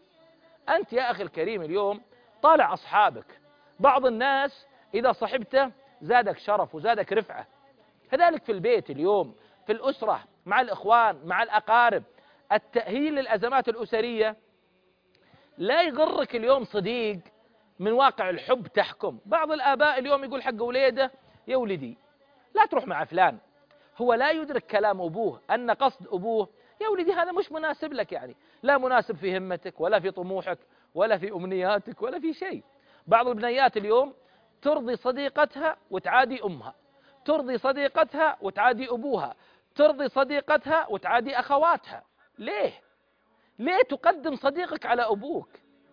أنت يا أخي الكريم اليوم طالع أصحابك، بعض الناس إذا صحبته زادك شرف وزادك رفعة. كذلك في البيت اليوم، في الأسرة، مع الإخوان، مع الأقارب، التأهيل للأزمات الأسرية. لا يغرك اليوم صديق من واقع الحب تحكم. بعض الآباء اليوم يقول حق وليده: يا ولدي لا تروح مع فلان، هو لا يدرك كلام أبوه أن قصد أبوه يا ولدي هذا مش مناسب لك، يعني لا مناسب في همتك ولا في طموحك ولا في أمنياتك ولا في شيء. بعض البنيات اليوم ترضي صديقتها وتعادي أمها، ترضي صديقتها وتعادي أبوها، ترضي صديقتها وتعادي أخواتها. ليه؟ ليه تقدم صديقك على أبوك؟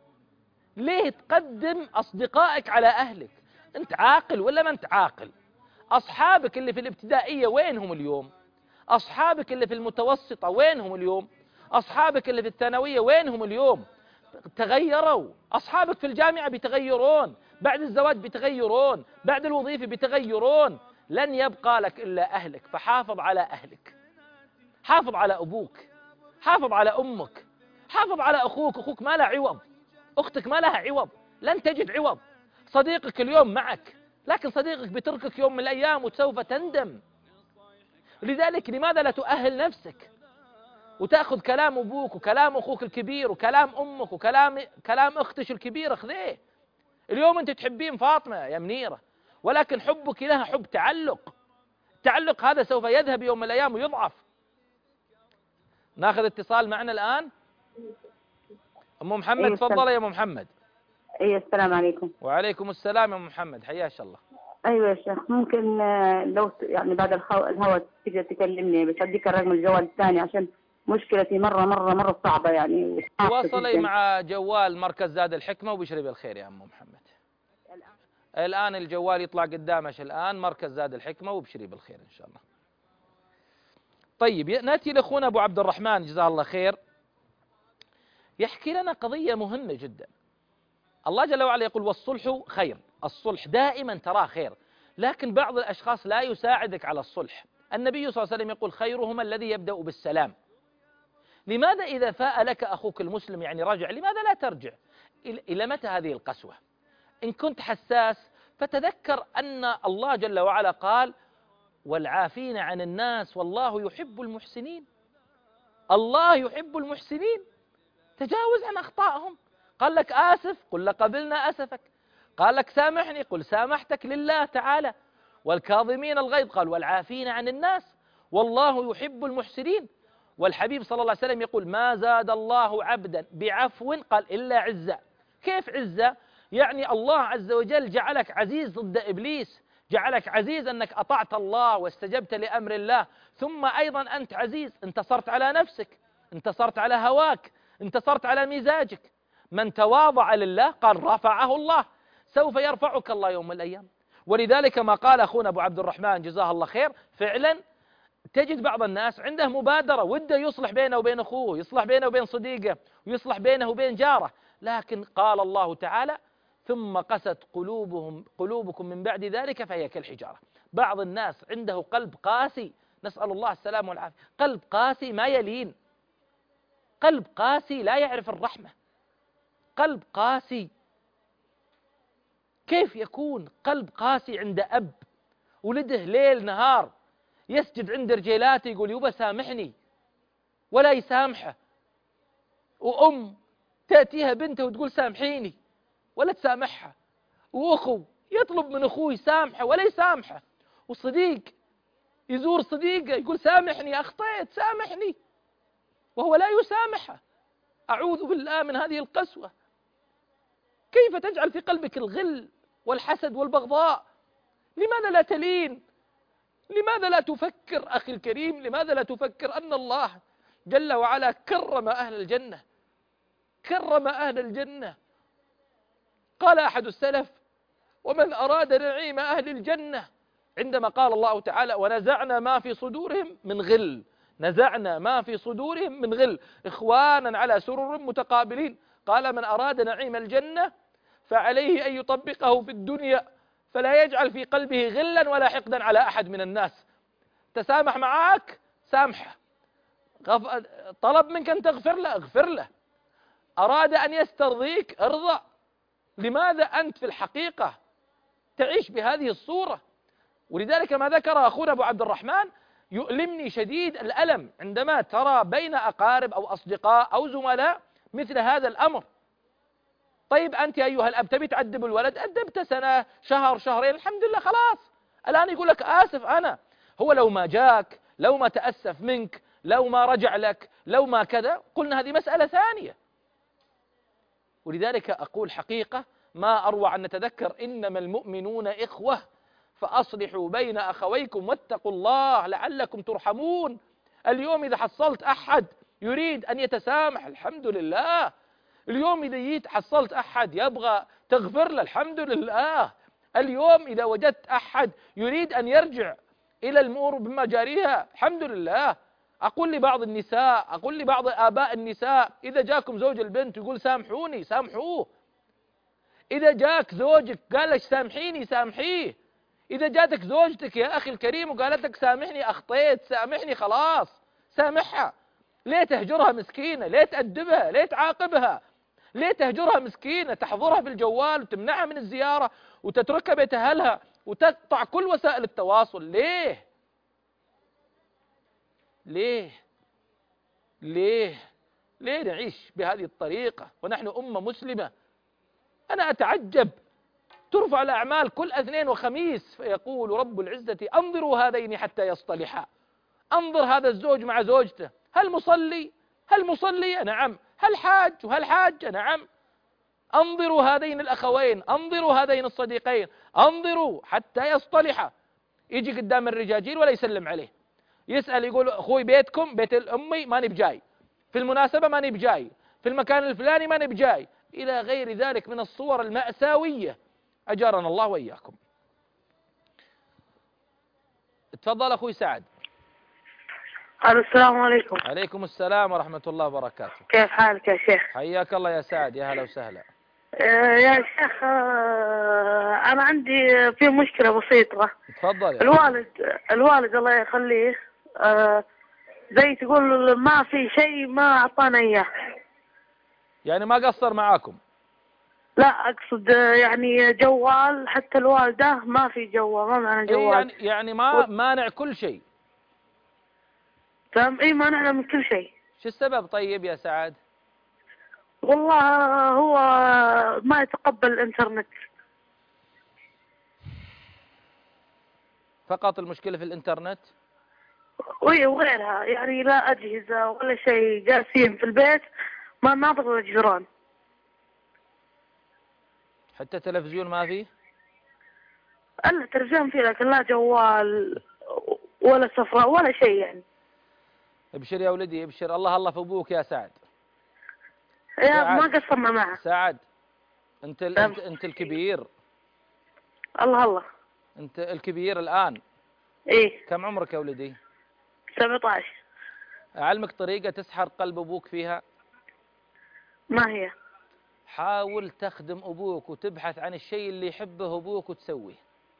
ليه تقدم أصدقائك على أهلك؟ أنت عاقل ولا ما أنت عاقل؟ أصحابك اللي في الابتدائية وينهم اليوم؟ أصحابك اللي في المتوسطة وينهم اليوم؟ أصحابك اللي في الثانوية وينهم اليوم؟ تغيروا. أصحابك في الجامعة بيتغيرون، بعد الزواج بيتغيرون، بعد الوظيفة بيتغيرون. لن يبقى لك إلا أهلك، فحافظ على أهلك، حافظ على أبوك، حافظ على أمك، حافظ على أخوك. أخوك ما له عوض، أختك ما لها عوض، لن تجد عوض. صديقك اليوم معك، لكن صديقك بيتركك يوم من الأيام وسوف تندم. لذلك لماذا لا تؤهل نفسك وتأخذ كلام أبوك وكلام أخوك الكبير وكلام أمك وكلام أختك الكبيرة، خذيه. اليوم أنت تحبين فاطمة يا منيرة، ولكن حبك لها حب تعلق. التعلق هذا سوف يذهب يوم من الأيام ويضعف. ناخذ اتصال معنا الآن. أم محمد تفضل يا أم محمد. ايوه السلام عليكم. وعليكم السلام يا أم محمد، حياك الله. ايوه يا شيخ، ممكن لو يعني بعد الهواء تقدر تكلمني، بس اديك الرقم الجوال الثاني عشان مشكلتي مرة صعبة يعني. تواصلي مع جوال مركز زاد الحكمة وبشري بالخير يا أم محمد. الآن الجوال يطلع قدامك الآن، مركز زاد الحكمة وبشري بالخير إن شاء الله. طيب نأتي لأخونا أبو عبد الرحمن جزاه الله خير، يحكي لنا قضية مهمة جدا. الله جل وعلا يقول: والصلح خير. الصلح دائما تراه خير، لكن بعض الأشخاص لا يساعدك على الصلح. النبي صلى الله عليه وسلم يقول: خيرهما الذي يبدأ بالسلام. لماذا إذا فاء لك أخوك المسلم يعني رجع، لماذا لا ترجع؟ إلى متى هذه القسوة؟ إن كنت حساس فتذكر أن الله جل وعلا قال: والعافين عن الناس والله يحب المحسنين. الله يحب المحسنين. تجاوز عن أخطائهم. قال لك آسف، قل لقبلنا أسفك. قال لك سامحني، قل سامحتك لله تعالى. والكاظمين الغيظ، قال والعافين عن الناس والله يحب المحسنين. والحبيب صلى الله عليه وسلم يقول: ما زاد الله عبدا بعفو قال إلا عزة. كيف عزة؟ يعني الله عز وجل جعلك عزيز ضد إبليس، جعلك عزيز أنك أطعت الله واستجبت لأمر الله، ثم أيضا أنت عزيز، انتصرت على نفسك، انتصرت على هواك، انتصرت على مزاجك. من تواضع لله قال رفعه الله، سوف يرفعك الله يوم من الأيام. ولذلك ما قال أخونا أبو عبد الرحمن جزاه الله خير، فعلا تجد بعض الناس عنده مبادرة، وده يصلح بينه وبين أخوه، يصلح بينه وبين صديقه، ويصلح بينه وبين جاره، لكن قال الله تعالى: ثم قست قلوبكم من بعد ذلك فهي كالحجارة. بعض الناس عنده قلب قاسي، نسأل الله السلامة والعافية، قلب قاسي ما يلين، قلب قاسي لا يعرف الرحمة، قلب قاسي. كيف يكون قلب قاسي عند أب ولده ليل نهار يسجد عند رجيلاته يقول يبا سامحني ولا يسامحه، وأم تأتيها بنته وتقول سامحيني ولا تسامحها، وأخو يطلب من أخوه يسامحه ولا يسامحه، وصديق يزور صديقه يقول سامحني أخطيت سامحني، وهو لا يسامحه. أعوذ بالله من هذه القسوة. كيف تجعل في قلبك الغل والحسد والبغضاء؟ لماذا لا تلين؟ لماذا لا تفكر أخي الكريم؟ لماذا لا تفكر أن الله جل وعلا كرم أهل الجنة، كرم أهل الجنة. قال أحد السلف: ومن أراد نعيم أهل الجنة، عندما قال الله تعالى: ونزعنا ما في صدورهم من غل، نزعنا ما في صدورهم من غل إخوانا على سرر متقابلين. قال: من أراد نعيم الجنة فعليه أن يطبقه في الدنيا، فلا يجعل في قلبه غلا ولا حقدا على أحد من الناس. تسامح معك سامحه، طلب منك أن تغفر له اغفر له، أراد أن يسترضيك ارضى. لماذا أنت في الحقيقة تعيش بهذه الصورة؟ ولذلك ما ذكر أخونا أبو عبد الرحمن يؤلمني شديد الألم عندما ترى بين أقارب أو أصدقاء أو زملاء مثل هذا الأمر. طيب أنت أيها الأب تبي تعذب الولد، أدبته سنة شهر شهرين الحمد لله خلاص، الآن يقول لك آسف أنا. هو لو ما جاك، لو ما تأسف منك، لو ما رجع لك، لو ما كذا، قلنا هذه مسألة ثانية. ولذلك أقول حقيقة ما أروع أن نتذكر إنما المؤمنون إخوة فأصلحوا بين أخويكم واتقوا الله لعلكم ترحمون. اليوم إذا حصلت أحد يريد أن يتسامح الحمد لله، اليوم إذا جيت حصلت أحد يبغى تغفر له الحمد لله، اليوم إذا وجدت أحد يريد أن يرجع إلى الأمور بمجاريها الحمد لله. أقول لبعض النساء، أقول لبعض آباء النساء: إذا جاكم زوج البنت يقول سامحوني سامحوه، إذا جاك زوجك قال لك سامحيني سامحيه، إذا جاتك زوجتك يا أخي الكريم وقالت لك سامحني أخطيت سامحني خلاص سامحها. ليه تهجرها مسكينة؟ ليه تأدبها؟ ليه تعاقبها؟ ليه تهجرها مسكينة؟ تحظرها بالجوال وتمنعها من الزيارة وتتركها بيت أهلها وتقطع كل وسائل التواصل. ليه؟ ليه؟ ليه؟ ليه نعيش بهذه الطريقة ونحن أمة مسلمة؟ أنا أتعجب، ترفع الأعمال كل اثنين وخميس فيقول رب العزة: أنظروا هذين حتى يصطلحا. أنظر هذا الزوج مع زوجته، هل مصلي؟ هل مصلي؟ نعم. هل حاج؟ وهل حاج؟ نعم. أنظروا هذين الأخوين، أنظروا هذين الصديقين، أنظروا حتى يصطلحا. يجي قدام الرجاجيل ولا يسلم عليه، يسأل يقول: أخوي بيتكم؟ بيت الأمي ماني بجاي، في المناسبة ماني بجاي، في المكان الفلاني ماني بجاي، إلى غير ذلك من الصور المأساوية. أجارنا الله وإياكم. تفضل أخوي سعد. السلام عليكم. عليكم السلام ورحمة الله وبركاته. كيف حالك يا شيخ؟ حياك الله يا سعد، يا هلا وسهلا. يا شيخ أنا عندي في مشكلة بسيطة. تفضل. الوالد الله يخليه زي تقول ما في شيء ما أعطانا إياه. يعني ما قصر معاكم؟ لا أقصد يعني جوال، حتى الوالدة ما في جوال، ما معنا جوال. يعني ما مانع كل شيء. تمام. إيه مانعنا من كل شيء. شو السبب طيب يا سعد؟ والله هو ما يتقبل الإنترنت. فقط المشكلة في الإنترنت؟ وغيرها يعني لا أجهزة ولا شيء، جالسين في البيت ما نضغط الجيران. حتى تلفزيون ما فيه؟ ألا تلفزيون فيه لكن لا جوال ولا سفرة ولا شيء يعني. ابشر يا ولدي ابشر، الله الله في أبوك يا سعد. يا ما قصرنا معه. سعد أنت الكبير. الله الله. أنت الكبير الآن. إيه. كم عمرك يا ولدي؟ 17. أعلمك طريقة تسحر قلب أبوك فيها. ما هي؟ حاول تخدم أبوك وتبحث عن الشيء اللي يحبه أبوك وتسويه،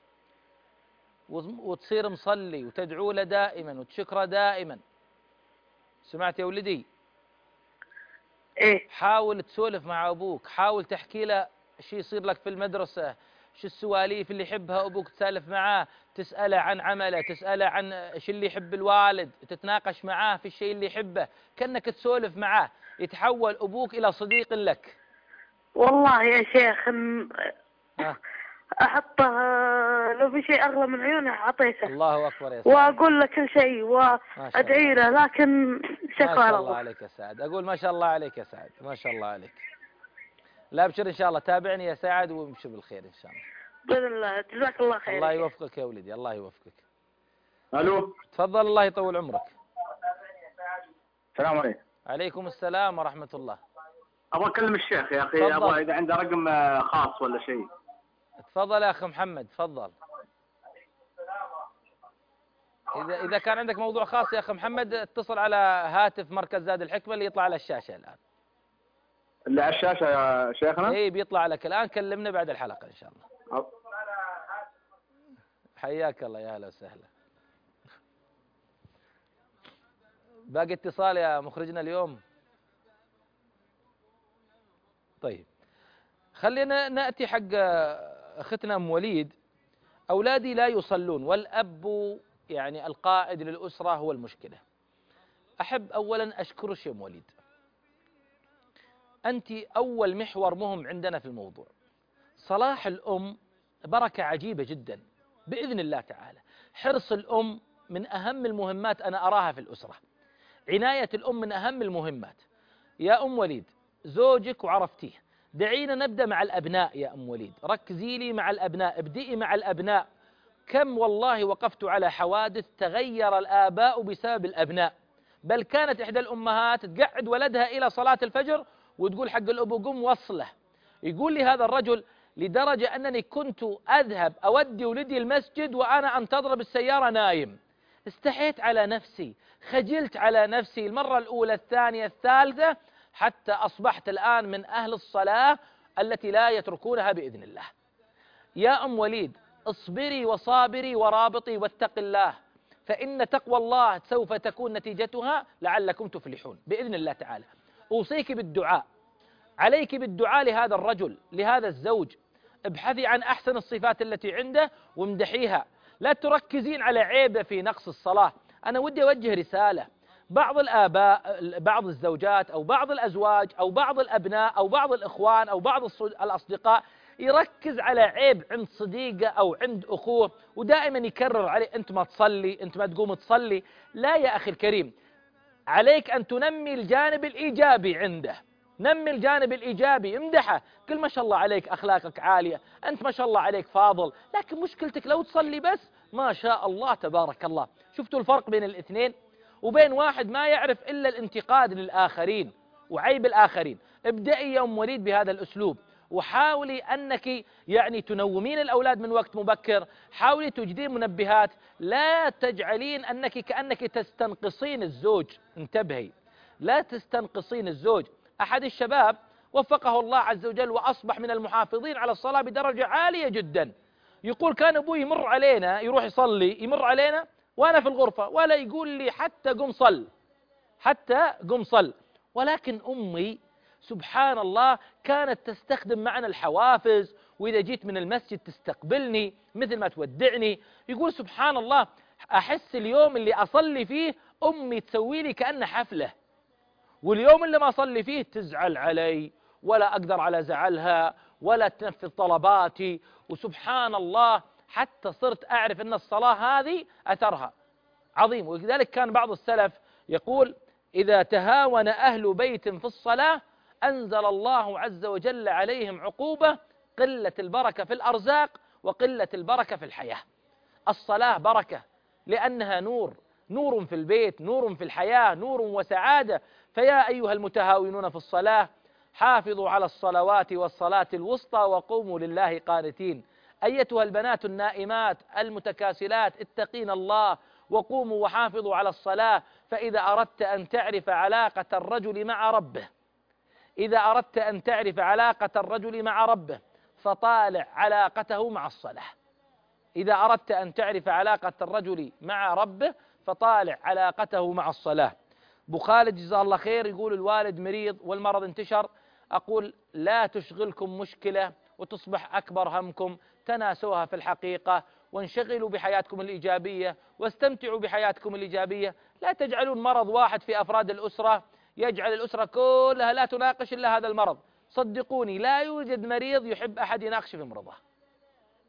وتصير مصلي وتدعو له دائما وتشكره دائما. سمعت يا ولدي؟ إيه. حاول تسولف مع أبوك، حاول تحكي له شو يصير لك في المدرسة، شو السواليف اللي يحبها أبوك تسالف معاه، تسأله عن عمله، تسأله عن شو اللي يحب الوالد، تتناقش معاه في الشيء اللي يحبه، كأنك تسولف معاه، يتحول أبوك إلى صديق لك. والله يا شيخ أحط له في شيء أغلى من عيوني أعطيته. الله أكبر يا سعد. وأقول له كل شيء وأدعي له، لكن شكوى ما شاء الله عليك يا سعد. أقول ما شاء الله عليك يا سعد، ما شاء الله عليك. لا أبشر إن شاء الله، تابعني يا سعد وامشي بالخير إن شاء الله. بإذن الله. جزاك الله خير. الله يوفقك يا ولدي، الله يوفقك. الو، تفضل الله يطول عمرك. السلام عليكم. عليكم السلام ورحمة الله. ابغى اكلم الشيخ يا اخي، ابغى اذا عنده رقم خاص ولا شيء. تفضل يا اخ محمد، تفضل. اذا كان عندك موضوع خاص يا اخ محمد اتصل على هاتف مركز زاد الحكمة اللي يطلع على الشاشة الآن. اللي على الشاشة يا شيخنا؟ اي بيطلع لك الآن، كلمنا بعد الحلقة إن شاء الله. حياك الله، يا هلا وسهلا. باقي اتصال يا مخرجنا اليوم؟ طيب خلينا نأتي حق أختنا أم وليد. أولادي لا يصلون والأب يعني القائد للأسرة هو المشكلة. أحب أولا أشكرك يا أم وليد، أنت أول محور مهم عندنا في الموضوع. صلاح الأم بركة عجيبة جدا بإذن الله تعالى. حرص الأم من أهم المهمات أنا أراها في الأسرة. عناية الأم من أهم المهمات. يا أم وليد زوجك وعرفتيه، دعينا نبدأ مع الأبناء يا أم وليد، ركزي لي مع الأبناء، ابدئي مع الأبناء. كم والله وقفت على حوادث تغير الآباء بسبب الأبناء، بل كانت إحدى الأمهات تقعد ولدها إلى صلاة الفجر وتقول حق الأبو قم وصله. يقول لي هذا الرجل لدرجة أنني كنت أذهب أودي ولدي المسجد وأنا أنتظر بالسيارة نايم. استحيت على نفسي، خجلت على نفسي المرة الأولى الثانية الثالثة، حتى أصبحت الآن من أهل الصلاة التي لا يتركونها بإذن الله. يا أم وليد اصبري وصابري ورابطي واتق الله، فإن تقوى الله سوف تكون نتيجتها لعلكم تفلحون بإذن الله تعالى. أوصيك بالدعاء، عليك بالدعاء لهذا الرجل، لهذا الزوج. ابحثي عن أحسن الصفات التي عنده وامدحيها، لا تركزين على عيبه في نقص الصلاة. أنا ودي أوجه رسالة. بعض الآباء، بعض الزوجات أو بعض الأزواج أو بعض الأبناء أو بعض الإخوان أو بعض الأصدقاء يركز على عيب عند صديقه أو عند أخوه ودائما يكرر عليه أنت ما تصلي، أنت ما تقوم تصلي. لا يا أخي الكريم، عليك أن تنمي الجانب الإيجابي عنده. نمي الجانب الإيجابي، امدحه، قل ما شاء الله عليك أخلاقك عالية، أنت ما شاء الله عليك فاضل. لكن مشكلتك لو تصلي بس ما شاء الله تبارك الله. شفتوا الفرق بين الاثنين؟ وبين واحد ما يعرف إلا الانتقاد للآخرين وعيب الآخرين. ابدأي يا أم وليد بهذا الأسلوب، وحاولي أنك يعني تنومين الأولاد من وقت مبكر، حاولي تجدين منبهات، لا تجعلين أنك كأنك تستنقصين الزوج. انتبهي، لا تستنقصين الزوج. أحد الشباب وفقه الله عز وجل وأصبح من المحافظين على الصلاة بدرجة عالية جدا، يقول كان أبوي يمر علينا يروح يصلي، يمر علينا وأنا في الغرفة ولا يقول لي حتى قم صل، حتى قم صل. ولكن أمي سبحان الله كانت تستخدم معنا الحوافز، وإذا جيت من المسجد تستقبلني مثل ما تودعني. يقول سبحان الله أحس اليوم اللي أصلي فيه أمي تسوي لي كأنه حفلة، واليوم اللي ما أصلي فيه تزعل علي ولا أقدر على زعلها ولا تنفذ طلباتي. وسبحان الله حتى صرت أعرف أن الصلاة هذه أثرها عظيم. ولذلك كان بعض السلف يقول إذا تهاون أهل بيت في الصلاة أنزل الله عز وجل عليهم عقوبة، قلة البركة في الأرزاق وقلة البركة في الحياة. الصلاة بركة لأنها نور، نور في البيت، نور في الحياة، نور وسعادة. فيا أيها المتهاونون في الصلاة حافظوا على الصلوات والصلاة الوسطى وقوموا لله قانتين. أيتها البنات النائمات المتكاسلات اتقين الله وقوموا وحافظوا على الصلاة. فإذا أردت أن تعرف علاقة الرجل مع ربه، إذا أردت أن تعرف علاقة الرجل مع ربه فطالع علاقته مع الصلاة. إذا أردت أن تعرف علاقة الرجل مع ربه فطالع علاقته مع الصلاة. أبو خالد جزاه الله خير يقول الوالد مريض والمرض انتشر، أقول لا تشغلكم مشكلة وتصبح أكبر همكم، تناسوها في الحقيقة وانشغلوا بحياتكم الإيجابية واستمتعوا بحياتكم الإيجابية. لا تجعلون مرض واحد في أفراد الأسرة يجعل الأسرة كلها لا تناقش إلا هذا المرض. صدقوني لا يوجد مريض يحب أحد يناقش في مرضه،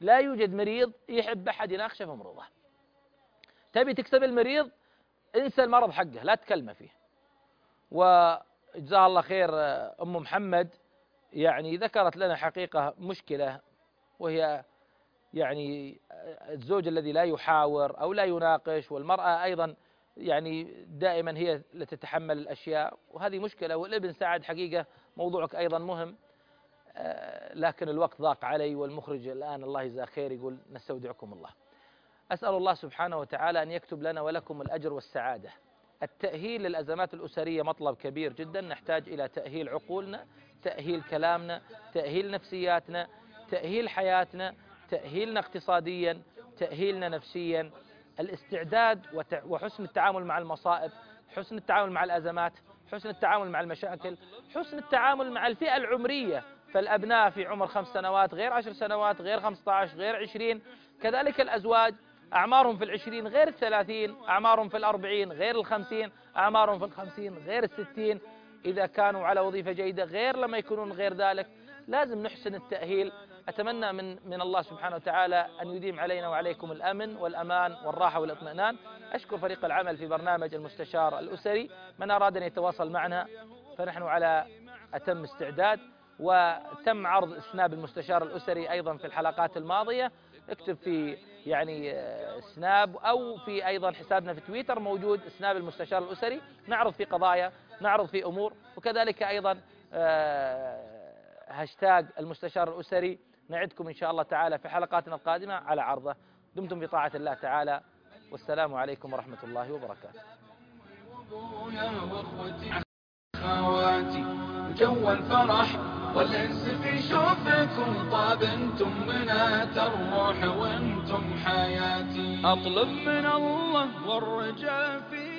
لا يوجد مريض يحب أحد يناقشه في مرضه. تبي تكسب المريض، انسى المرض حقه، لا تكلمه فيه. وجزاها الله خير أم محمد يعني ذكرت لنا حقيقة مشكلة، وهي يعني الزوج الذي لا يحاور أو لا يناقش، والمرأة أيضا يعني دائما هي التي تتحمل الأشياء، وهذه مشكلة. والابن سعد حقيقة موضوعك أيضا مهم، لكن الوقت ضاق علي، والمخرج الآن الله يجزاه خير يقول نستودعكم الله. أسأل الله سبحانه وتعالى أن يكتب لنا ولكم الأجر والسعادة. التأهيل للأزمات الأسرية مطلب كبير جدا، نحتاج إلى تأهيل عقولنا، تأهيل كلامنا، تأهيل نفسياتنا، تأهيل حياتنا، تأهيلنا اقتصاديا، تأهيلنا نفسيا، الاستعداد وحسن التعامل مع المصائب، حسن التعامل مع الأزمات، حسن التعامل مع المشاكل، حسن التعامل مع الفئة العمرية. فالأبناء في عمر 5 سنوات غير 10 سنوات غير 15 غير 20، كذلك الأزواج أعمارهم في 20 غير 30، أعمارهم في 40 غير 50، أعمارهم في 50 غير 60، إذا كانوا على وظيفة جيدة غير لما يكونون غير ذلك. لازم نحسن التأهيل. أتمنى من الله سبحانه وتعالى أن يديم علينا وعليكم الأمن والأمان والراحة والاطمئنان. أشكر فريق العمل في برنامج المستشار الأسري. من أراد أن يتواصل معنا فنحن على أتم استعداد، وتم عرض سناب المستشار الأسري أيضا في الحلقات الماضية. اكتب في يعني سناب أو في أيضا حسابنا في تويتر موجود سناب المستشار الأسري، نعرض في قضايا، نعرض في أمور، وكذلك أيضا هاشتاج المستشار الأسري. نعدكم إن شاء الله تعالى في حلقاتنا القادمة على عرضه. دمتم بطاعة الله تعالى، والسلام عليكم ورحمة الله وبركاته. جو الفرح والانس في شوفكم، طاب انتم بنات الروح وانتم حياتي. أطلب من الله والرجاء في